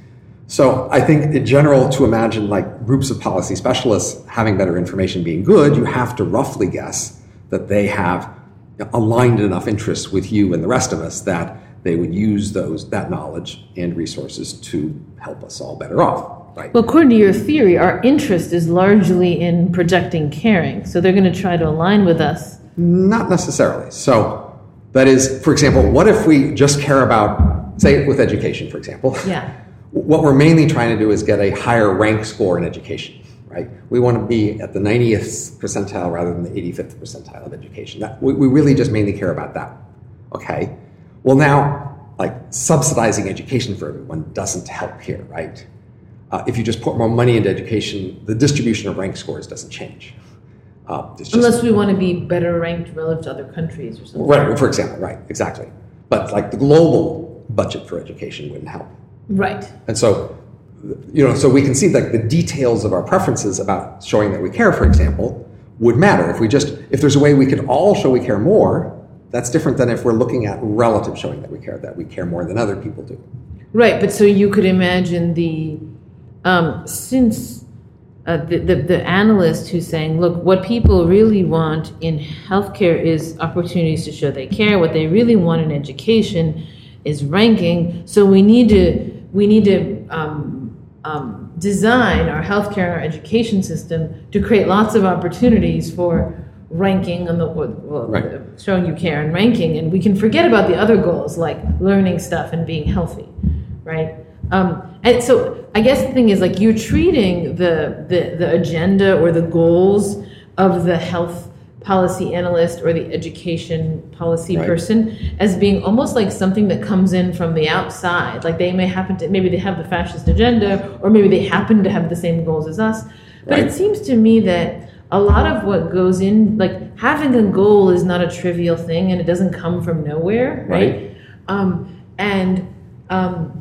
So I think in general, to imagine like groups of policy specialists having better information being good, you have to roughly guess that they have aligned enough interests with you and the rest of us that they would use those that knowledge and resources to help us all better off. Right. Well, according to your theory, our interest is largely in projecting caring. So they're going to try to align with us. Not necessarily. So that is, for example, what if we just care about, say, with education, for example? Yeah. What we're mainly trying to do is get a higher rank score in education, right? We want to be at the ninetieth percentile rather than the eighty-fifth percentile of education. That, we, we really just mainly care about that, okay? Well, now, like, subsidizing education for everyone doesn't help here, right? Uh, if you just put more money into education, the distribution of rank scores doesn't change. Uh, it's just, Unless we want to be better ranked relative to other countries or something. Right, for example, right, exactly. But like the global budget for education wouldn't help. Right. And so, you know, so we can see like the details of our preferences about showing that we care, for example, would matter. If we just, if there's a way we could all show we care more, that's different than if we're looking at relative showing that we care, that we care more than other people do. Right, but so you could imagine the, um, since uh, the, the, the analyst who's saying, look, what people really want in healthcare is opportunities to show they care. What they really want in education is ranking. So we need to, we need to um, um, design our healthcare and our education system to create lots of opportunities for ranking on the well, right. showing you care and ranking, and we can forget about the other goals like learning stuff and being healthy, right? Um, and so I guess the thing is, like, you're treating the, the the agenda or the goals of the health policy analyst or the education policy right. person as being almost like something that comes in from the outside. Like they may happen to, maybe they have the fascist agenda, or maybe they happen to have the same goals as us. But right. it seems to me that a lot of what goes in, like having a goal is not a trivial thing, and it doesn't come from nowhere, right? right. Um, and, um,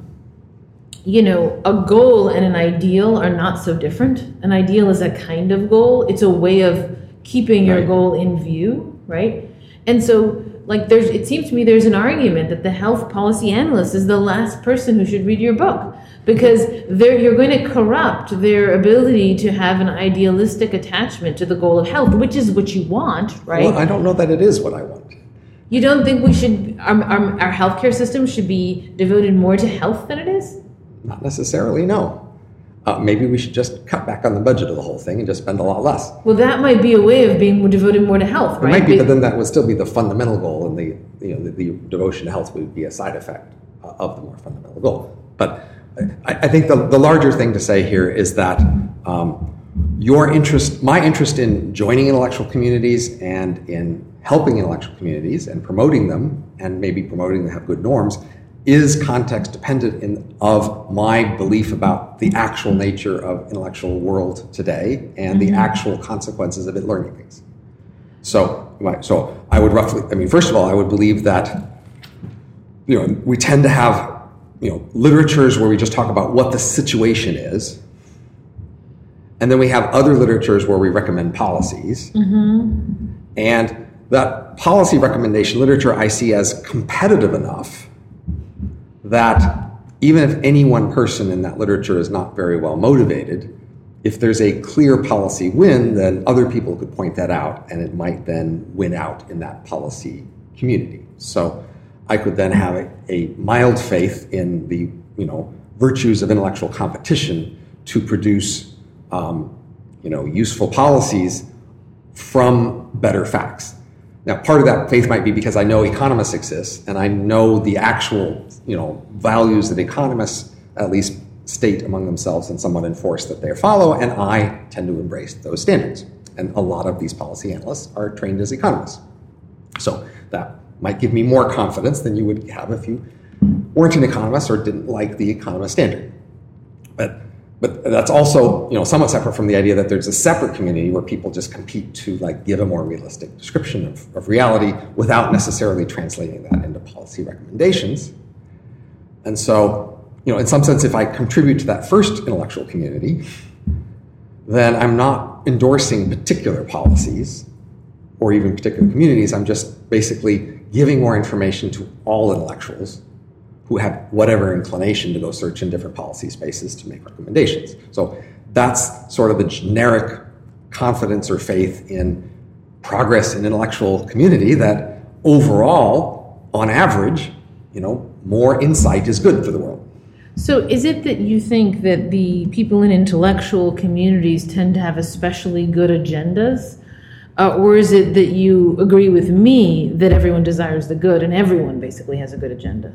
you know, a goal and an ideal are not so different. An ideal is a kind of goal. It's a way of keeping your right. goal in view, right? And so, like, there's, it seems to me there's an argument that the health policy analyst is the last person who should read your book, because they're, you're going to corrupt their ability to have an idealistic attachment to the goal of health, which is what you want, right? Well, I don't know that it is what I want. You don't think we should, our, our, our healthcare system should be devoted more to health than it is? Not necessarily, no. Uh, maybe we should just cut back on the budget of the whole thing and just spend a lot less. Well, that might be a way of being devoted more to health, right? It might be, but then that would still be the fundamental goal, and the you know the, the devotion to health would be a side effect uh, of the more fundamental goal. But I, I think the, the larger thing to say here is that um, your interest, my interest in joining intellectual communities and in helping intellectual communities and promoting them, and maybe promoting them to have good norms, is context dependent in, of my belief about the actual nature of intellectual world today and mm-hmm. the actual consequences of it learning things. So, so I would roughly, I mean, first of all, I would believe that, you know, we tend to have, you know, literatures where we just talk about what the situation is, and then we have other literatures where we recommend policies, mm-hmm. and that policy recommendation literature I see as competitive enough that even if any one person in that literature is not very well motivated, if there's a clear policy win, then other people could point that out, and it might then win out in that policy community. So I could then have a, a mild faith in the, you know, virtues of intellectual competition to produce, um, you know, useful policies from better facts. Now, part of that faith might be because I know economists exist, and I know the actual, you know, values that economists at least state among themselves and somewhat enforce that they follow, and I tend to embrace those standards. And a lot of these policy analysts are trained as economists. So that might give me more confidence than you would have if you weren't an economist or didn't like the economist standard. But But that's also, you know, somewhat separate from the idea that there's a separate community where people just compete to, like, give a more realistic description of, of reality without necessarily translating that into policy recommendations. And so, you know, in some sense, if I contribute to that first intellectual community, then I'm not endorsing particular policies or even particular communities. I'm just basically giving more information to all intellectuals who have whatever inclination to go search in different policy spaces to make recommendations. So that's sort of the generic confidence or faith in progress in intellectual community, that overall, on average, you know, more insight is good for the world. So is it that you think that the people in intellectual communities tend to have especially good agendas? Uh, or is it that you agree with me that everyone desires the good and everyone basically has a good agenda?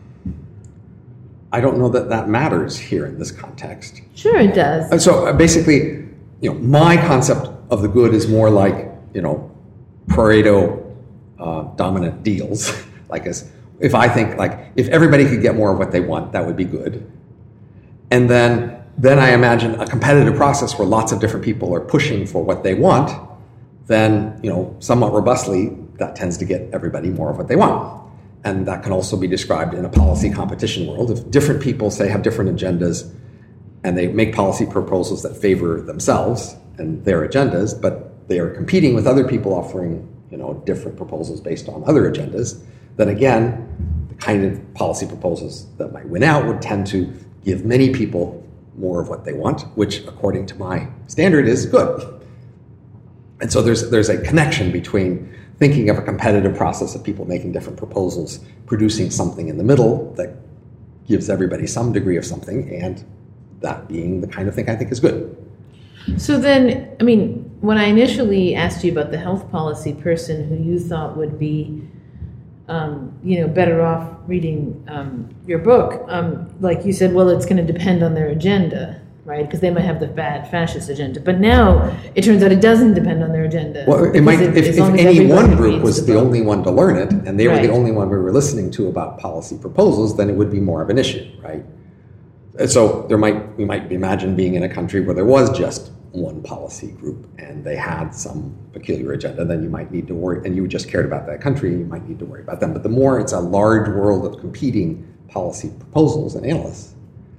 I don't know that that matters here in this context. Sure, it does. And so uh, basically, you know, my concept of the good is more like, you know, Pareto uh, dominant deals. Like, as if I think, like, if everybody could get more of what they want, that would be good. And then, then I imagine a competitive process where lots of different people are pushing for what they want. Then, you know, somewhat robustly, that tends to get everybody more of what they want. And that can also be described in a policy competition world. If different people, say, have different agendas and they make policy proposals that favor themselves and their agendas, but they are competing with other people offering, you know, different proposals based on other agendas, then again, the kind of policy proposals that might win out would tend to give many people more of what they want, which according to my standard is good. And so there's there's a connection between thinking of a competitive process of people making different proposals, producing something in the middle that gives everybody some degree of something, and that being the kind of thing I think is good. So then, I mean, when I initially asked you about the health policy person who you thought would be, um, you know, better off reading um, your book, um, like you said, well, it's going to depend on their agenda, right? Because they might have the bad fascist agenda. But now it turns out it doesn't depend on their agenda. Well, it might, it, if, if any one group was the, the only one to learn it, and they right. were the only one we were listening to about policy proposals, then it would be more of an issue, right? And so there might we might imagine being in a country where there was just one policy group and they had some peculiar agenda, then you might need to worry, and you just cared about that country, you might need to worry about them. But the more it's a large world of competing policy proposals and analysts,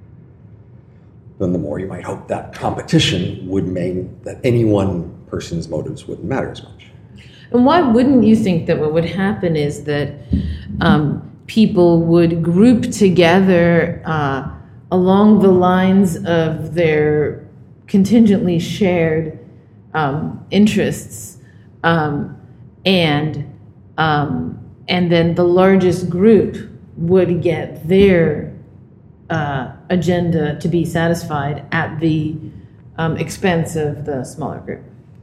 then the more you might hope that competition would mean that any one person's motives wouldn't matter as much. And why wouldn't you think that what would happen is that um, people would group together uh, along the lines of their contingently shared um, interests, um, and um, and then the largest group would get their uh, agenda to be satisfied at the um, expense of the smaller group?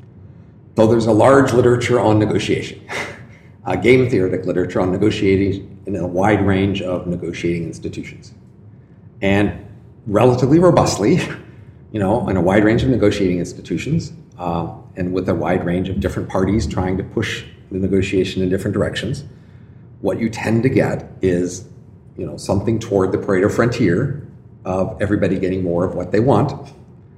So there's a large literature on negotiation, a game theoretic literature on negotiating in a wide range of negotiating institutions, and relatively robustly, you know, in a wide range of negotiating institutions, uh, and with a wide range of different parties trying to push the negotiation in different directions, what you tend to get is, you know, something toward the Pareto frontier of everybody getting more of what they want,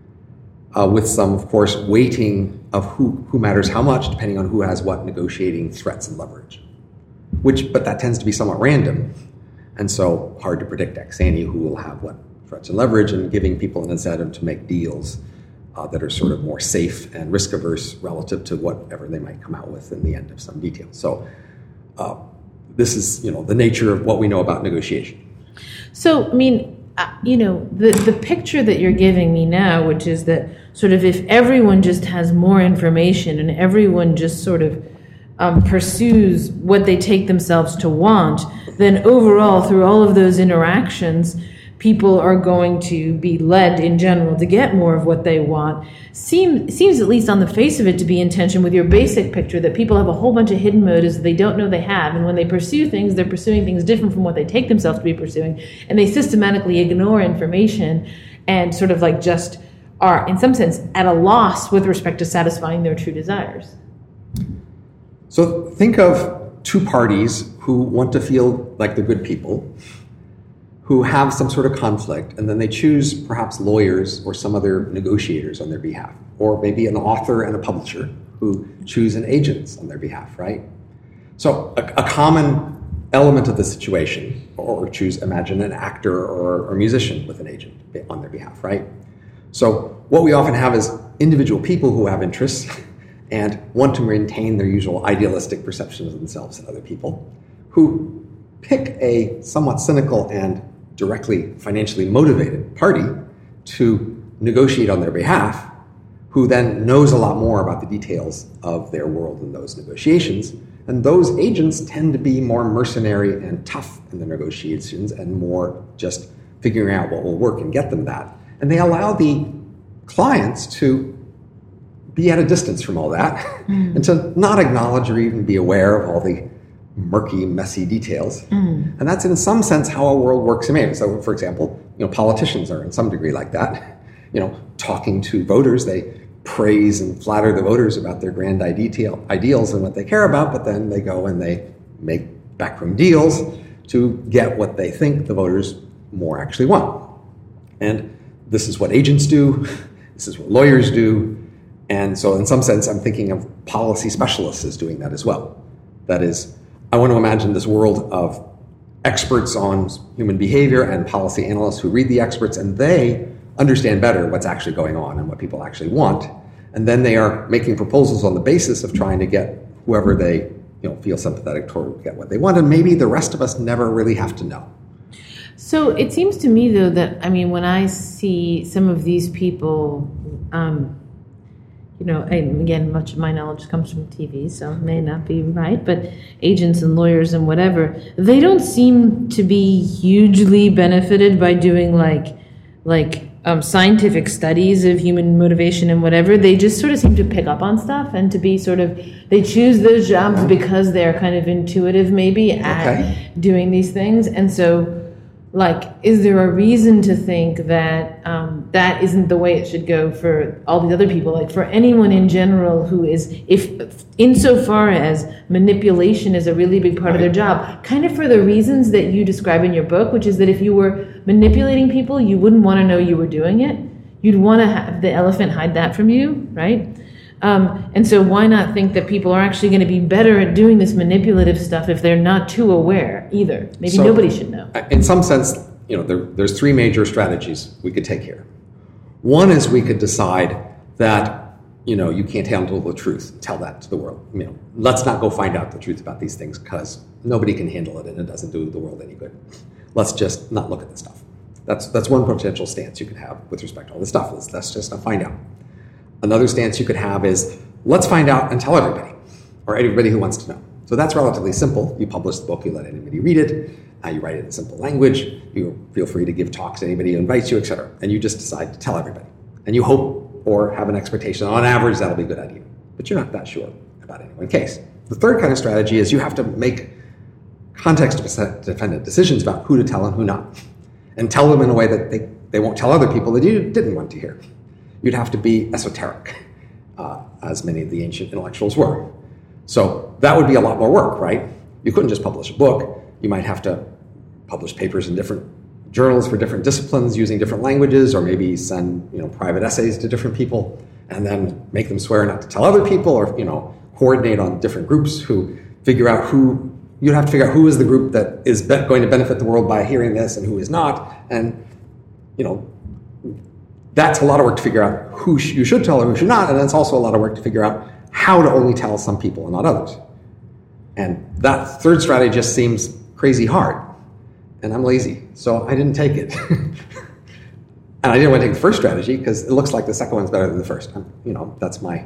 uh, with some, of course, weighting of who, who matters how much, depending on who has what negotiating threats and leverage. Which, but that tends to be somewhat random, and so hard to predict ex ante who will have what threats and leverage, and giving people an incentive to make deals uh, that are sort of more safe and risk averse relative to whatever they might come out with in the end of some detail. So uh, this is, you know, the nature of what we know about negotiation. So, I mean, uh, you know, the, the picture that you're giving me now, which is that sort of if everyone just has more information and everyone just sort of um, pursues what they take themselves to want, then overall, through all of those interactions, people are going to be led in general to get more of what they want. Seem, seems, at least on the face of it, to be in tension with your basic picture that people have a whole bunch of hidden motives that they don't know they have, and when they pursue things, they're pursuing things different from what they take themselves to be pursuing, and they systematically ignore information and sort of like just are, in some sense, at a loss with respect to satisfying their true desires. So think of two parties who want to feel like they're good people, who have some sort of conflict, and then they choose perhaps lawyers or some other negotiators on their behalf, or maybe an author and a publisher who choose an agent on their behalf, right? So a, a common element of the situation, or choose, imagine an actor or, or musician with an agent on their behalf, right? So what we often have is individual people who have interests and want to maintain their usual idealistic perceptions of themselves and other people, who pick a somewhat cynical and directly financially motivated party to negotiate on their behalf, who then knows a lot more about the details of their world in those negotiations. And those agents tend to be more mercenary and tough in the negotiations and more just figuring out what will work and get them that. And they allow the clients to be at a distance from all that mm. and to not acknowledge or even be aware of all the murky, messy details. Mm. And that's in some sense how our world works in maybe. So, for example, you know, politicians are in some degree like that. You know, talking to voters, they praise and flatter the voters about their grand ideal, ideals and what they care about, but then they go and they make backroom deals to get what they think the voters more actually want. And this is what agents do. This is what lawyers do. And so in some sense, I'm thinking of policy specialists as doing that as well. That is, I want to imagine this world of experts on human behavior and policy analysts who read the experts, and they understand better what's actually going on and what people actually want. And then they are making proposals on the basis of trying to get whoever they you know, feel sympathetic toward get what they want. And maybe the rest of us never really have to know. So it seems to me, though, that, I mean, when I see some of these people, um, you know, and again, much of my knowledge comes from T V, so it may not be right, but agents and lawyers and whatever, they don't seem to be hugely benefited by doing like, like um, scientific studies of human motivation and whatever. They just sort of seem to pick up on stuff and to be sort of, they choose those jobs because they're kind of intuitive maybe at Okay. doing these things. And so, like, is there a reason to think that um, that isn't the way it should go for all these other people? Like, for anyone in general who is, if insofar as manipulation is a really big part of their job, kind of for the reasons that you describe in your book, which is that if you were manipulating people, you wouldn't want to know you were doing it. You'd want to have the elephant hide that from you, right? Um, and so why not think that people are actually going to be better at doing this manipulative stuff if they're not too aware either? Maybe So, nobody should know. In some sense, you know, there, there's three major strategies we could take here. One is we could decide that, you know, you can't handle the truth. Tell that to the world. You know, let's not go find out the truth about these things because nobody can handle it and it doesn't do the world any good. Let's just not look at this stuff. That's that's one potential stance you could have with respect to all this stuff. Let's, let's just not find out. Another stance you could have is, let's find out and tell everybody, or everybody who wants to know. So that's relatively simple. You publish the book, you let anybody read it, uh, you write it in simple language, you feel free to give talks to anybody who invites you, et cetera. And you just decide to tell everybody. And you hope or have an expectation, on average, that'll be a good idea. But you're not that sure about any one case. The third kind of strategy is you have to make context-dependent decisions about who to tell and who not. And tell them in a way that they, they won't tell other people that you didn't want to hear. You'd have to be esoteric, uh, as many of the ancient intellectuals were. So that would be a lot more work, right? You couldn't just publish a book. You might have to publish papers in different journals for different disciplines using different languages, or maybe send you know private essays to different people, and then make them swear not to tell other people, or you know coordinate on different groups who figure out who. You'd have to figure out who is the group that is be- going to benefit the world by hearing this, and who is not, and you know. That's a lot of work to figure out who sh- you should tell or who should not, and it's also a lot of work to figure out how to only tell some people and not others. And that third strategy just seems crazy hard, and I'm lazy, so I didn't take it. And I didn't want to take the first strategy because it looks like the second one's better than the first. You know, that's my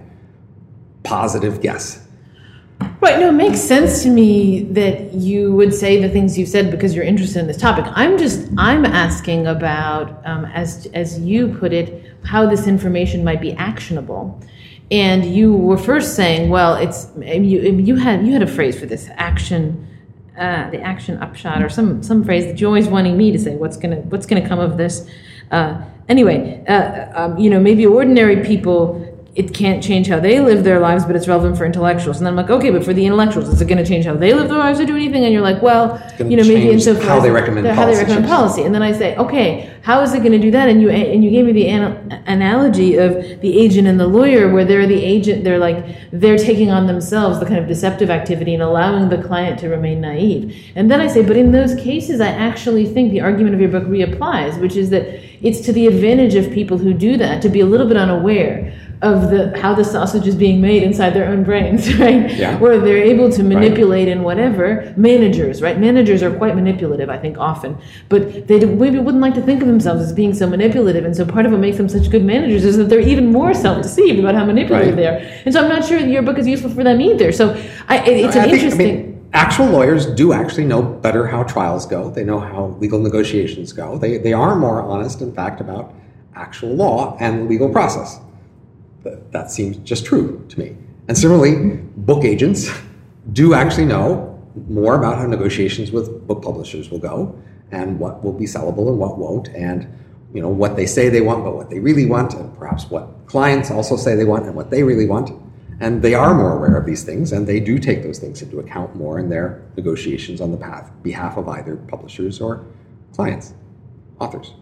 positive guess. Right, no, it makes sense to me that you would say the things you've said because you're interested in this topic. I'm just, I'm asking about, um, as as you put it, how this information might be actionable. And you were first saying, well, it's, you you had you had a phrase for this, action, uh, the action upshot, or some some phrase that you're always wanting me to say, what's gonna what's gonna come of this? Uh, anyway, uh, um, you know, maybe ordinary people, it can't change how they live their lives, but it's relevant for intellectuals. And then I'm like, okay, but for the intellectuals, is it going to change how they live their lives or do anything? And you're like, well, you know, maybe in so far how they recommend how policy. they recommend policy. And then I say, okay, how is it going to do that? And you and you gave me the an- analogy of the agent and the lawyer, where they're the agent, they're like they're taking on themselves the kind of deceptive activity and allowing the client to remain naive. And then I say, but in those cases, I actually think the argument of your book reapplies, which is that it's to the advantage of people who do that to be a little bit unaware of the how the sausage is being made inside their own brains, right? Yeah. Where they're able to manipulate right. and whatever. Managers, right? Managers are quite manipulative, I think, often. But they maybe wouldn't like to think of themselves as being so manipulative. And so part of what makes them such good managers is that they're even more self-deceived about how manipulative right. they are. And so I'm not sure that your book is useful for them either. So I, it, it's an I think, interesting... I mean, actual lawyers do actually know better how trials go. They know how legal negotiations go. They, they are more honest, in fact, about actual law and legal process. That, that seems just true to me. And similarly, book agents do actually know more about how negotiations with book publishers will go, and what will be sellable and what won't, and you know what they say they want, but what they really want, and perhaps what clients also say they want and what they really want. And they are more aware of these things, and they do take those things into account more in their negotiations on the path, behalf of either publishers or clients, authors.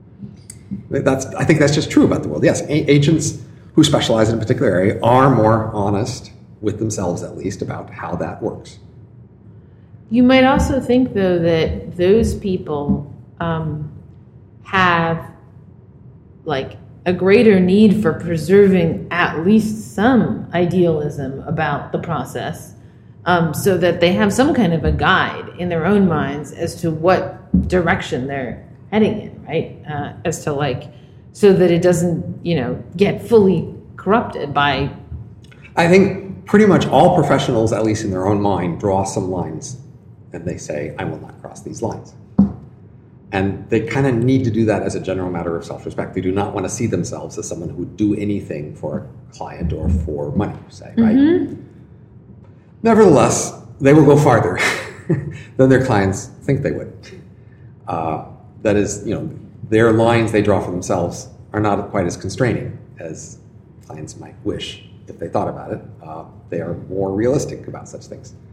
That's, I think that's just true about the world. Yes, a- agents who specialize in a particular area are more honest with themselves, at least, about how that works. You might also think, though, that those people um, have, like, a greater need for preserving at least some idealism about the process, um, so that they have some kind of a guide in their own minds as to what direction they're heading in, right? Uh, as to like, so that it doesn't, you know, get fully corrupted by. I think pretty much all professionals, at least in their own mind, draw some lines and they say, I will not cross these lines. And they kind of need to do that as a general matter of self-respect. They do not want to see themselves as someone who would do anything for a client or for money, say, right? Mm-hmm. Nevertheless, they will go farther than their clients think they would. Uh, that is, you know, their lines they draw for themselves are not quite as constraining as clients might wish if they thought about it. Uh, they are more realistic about such things.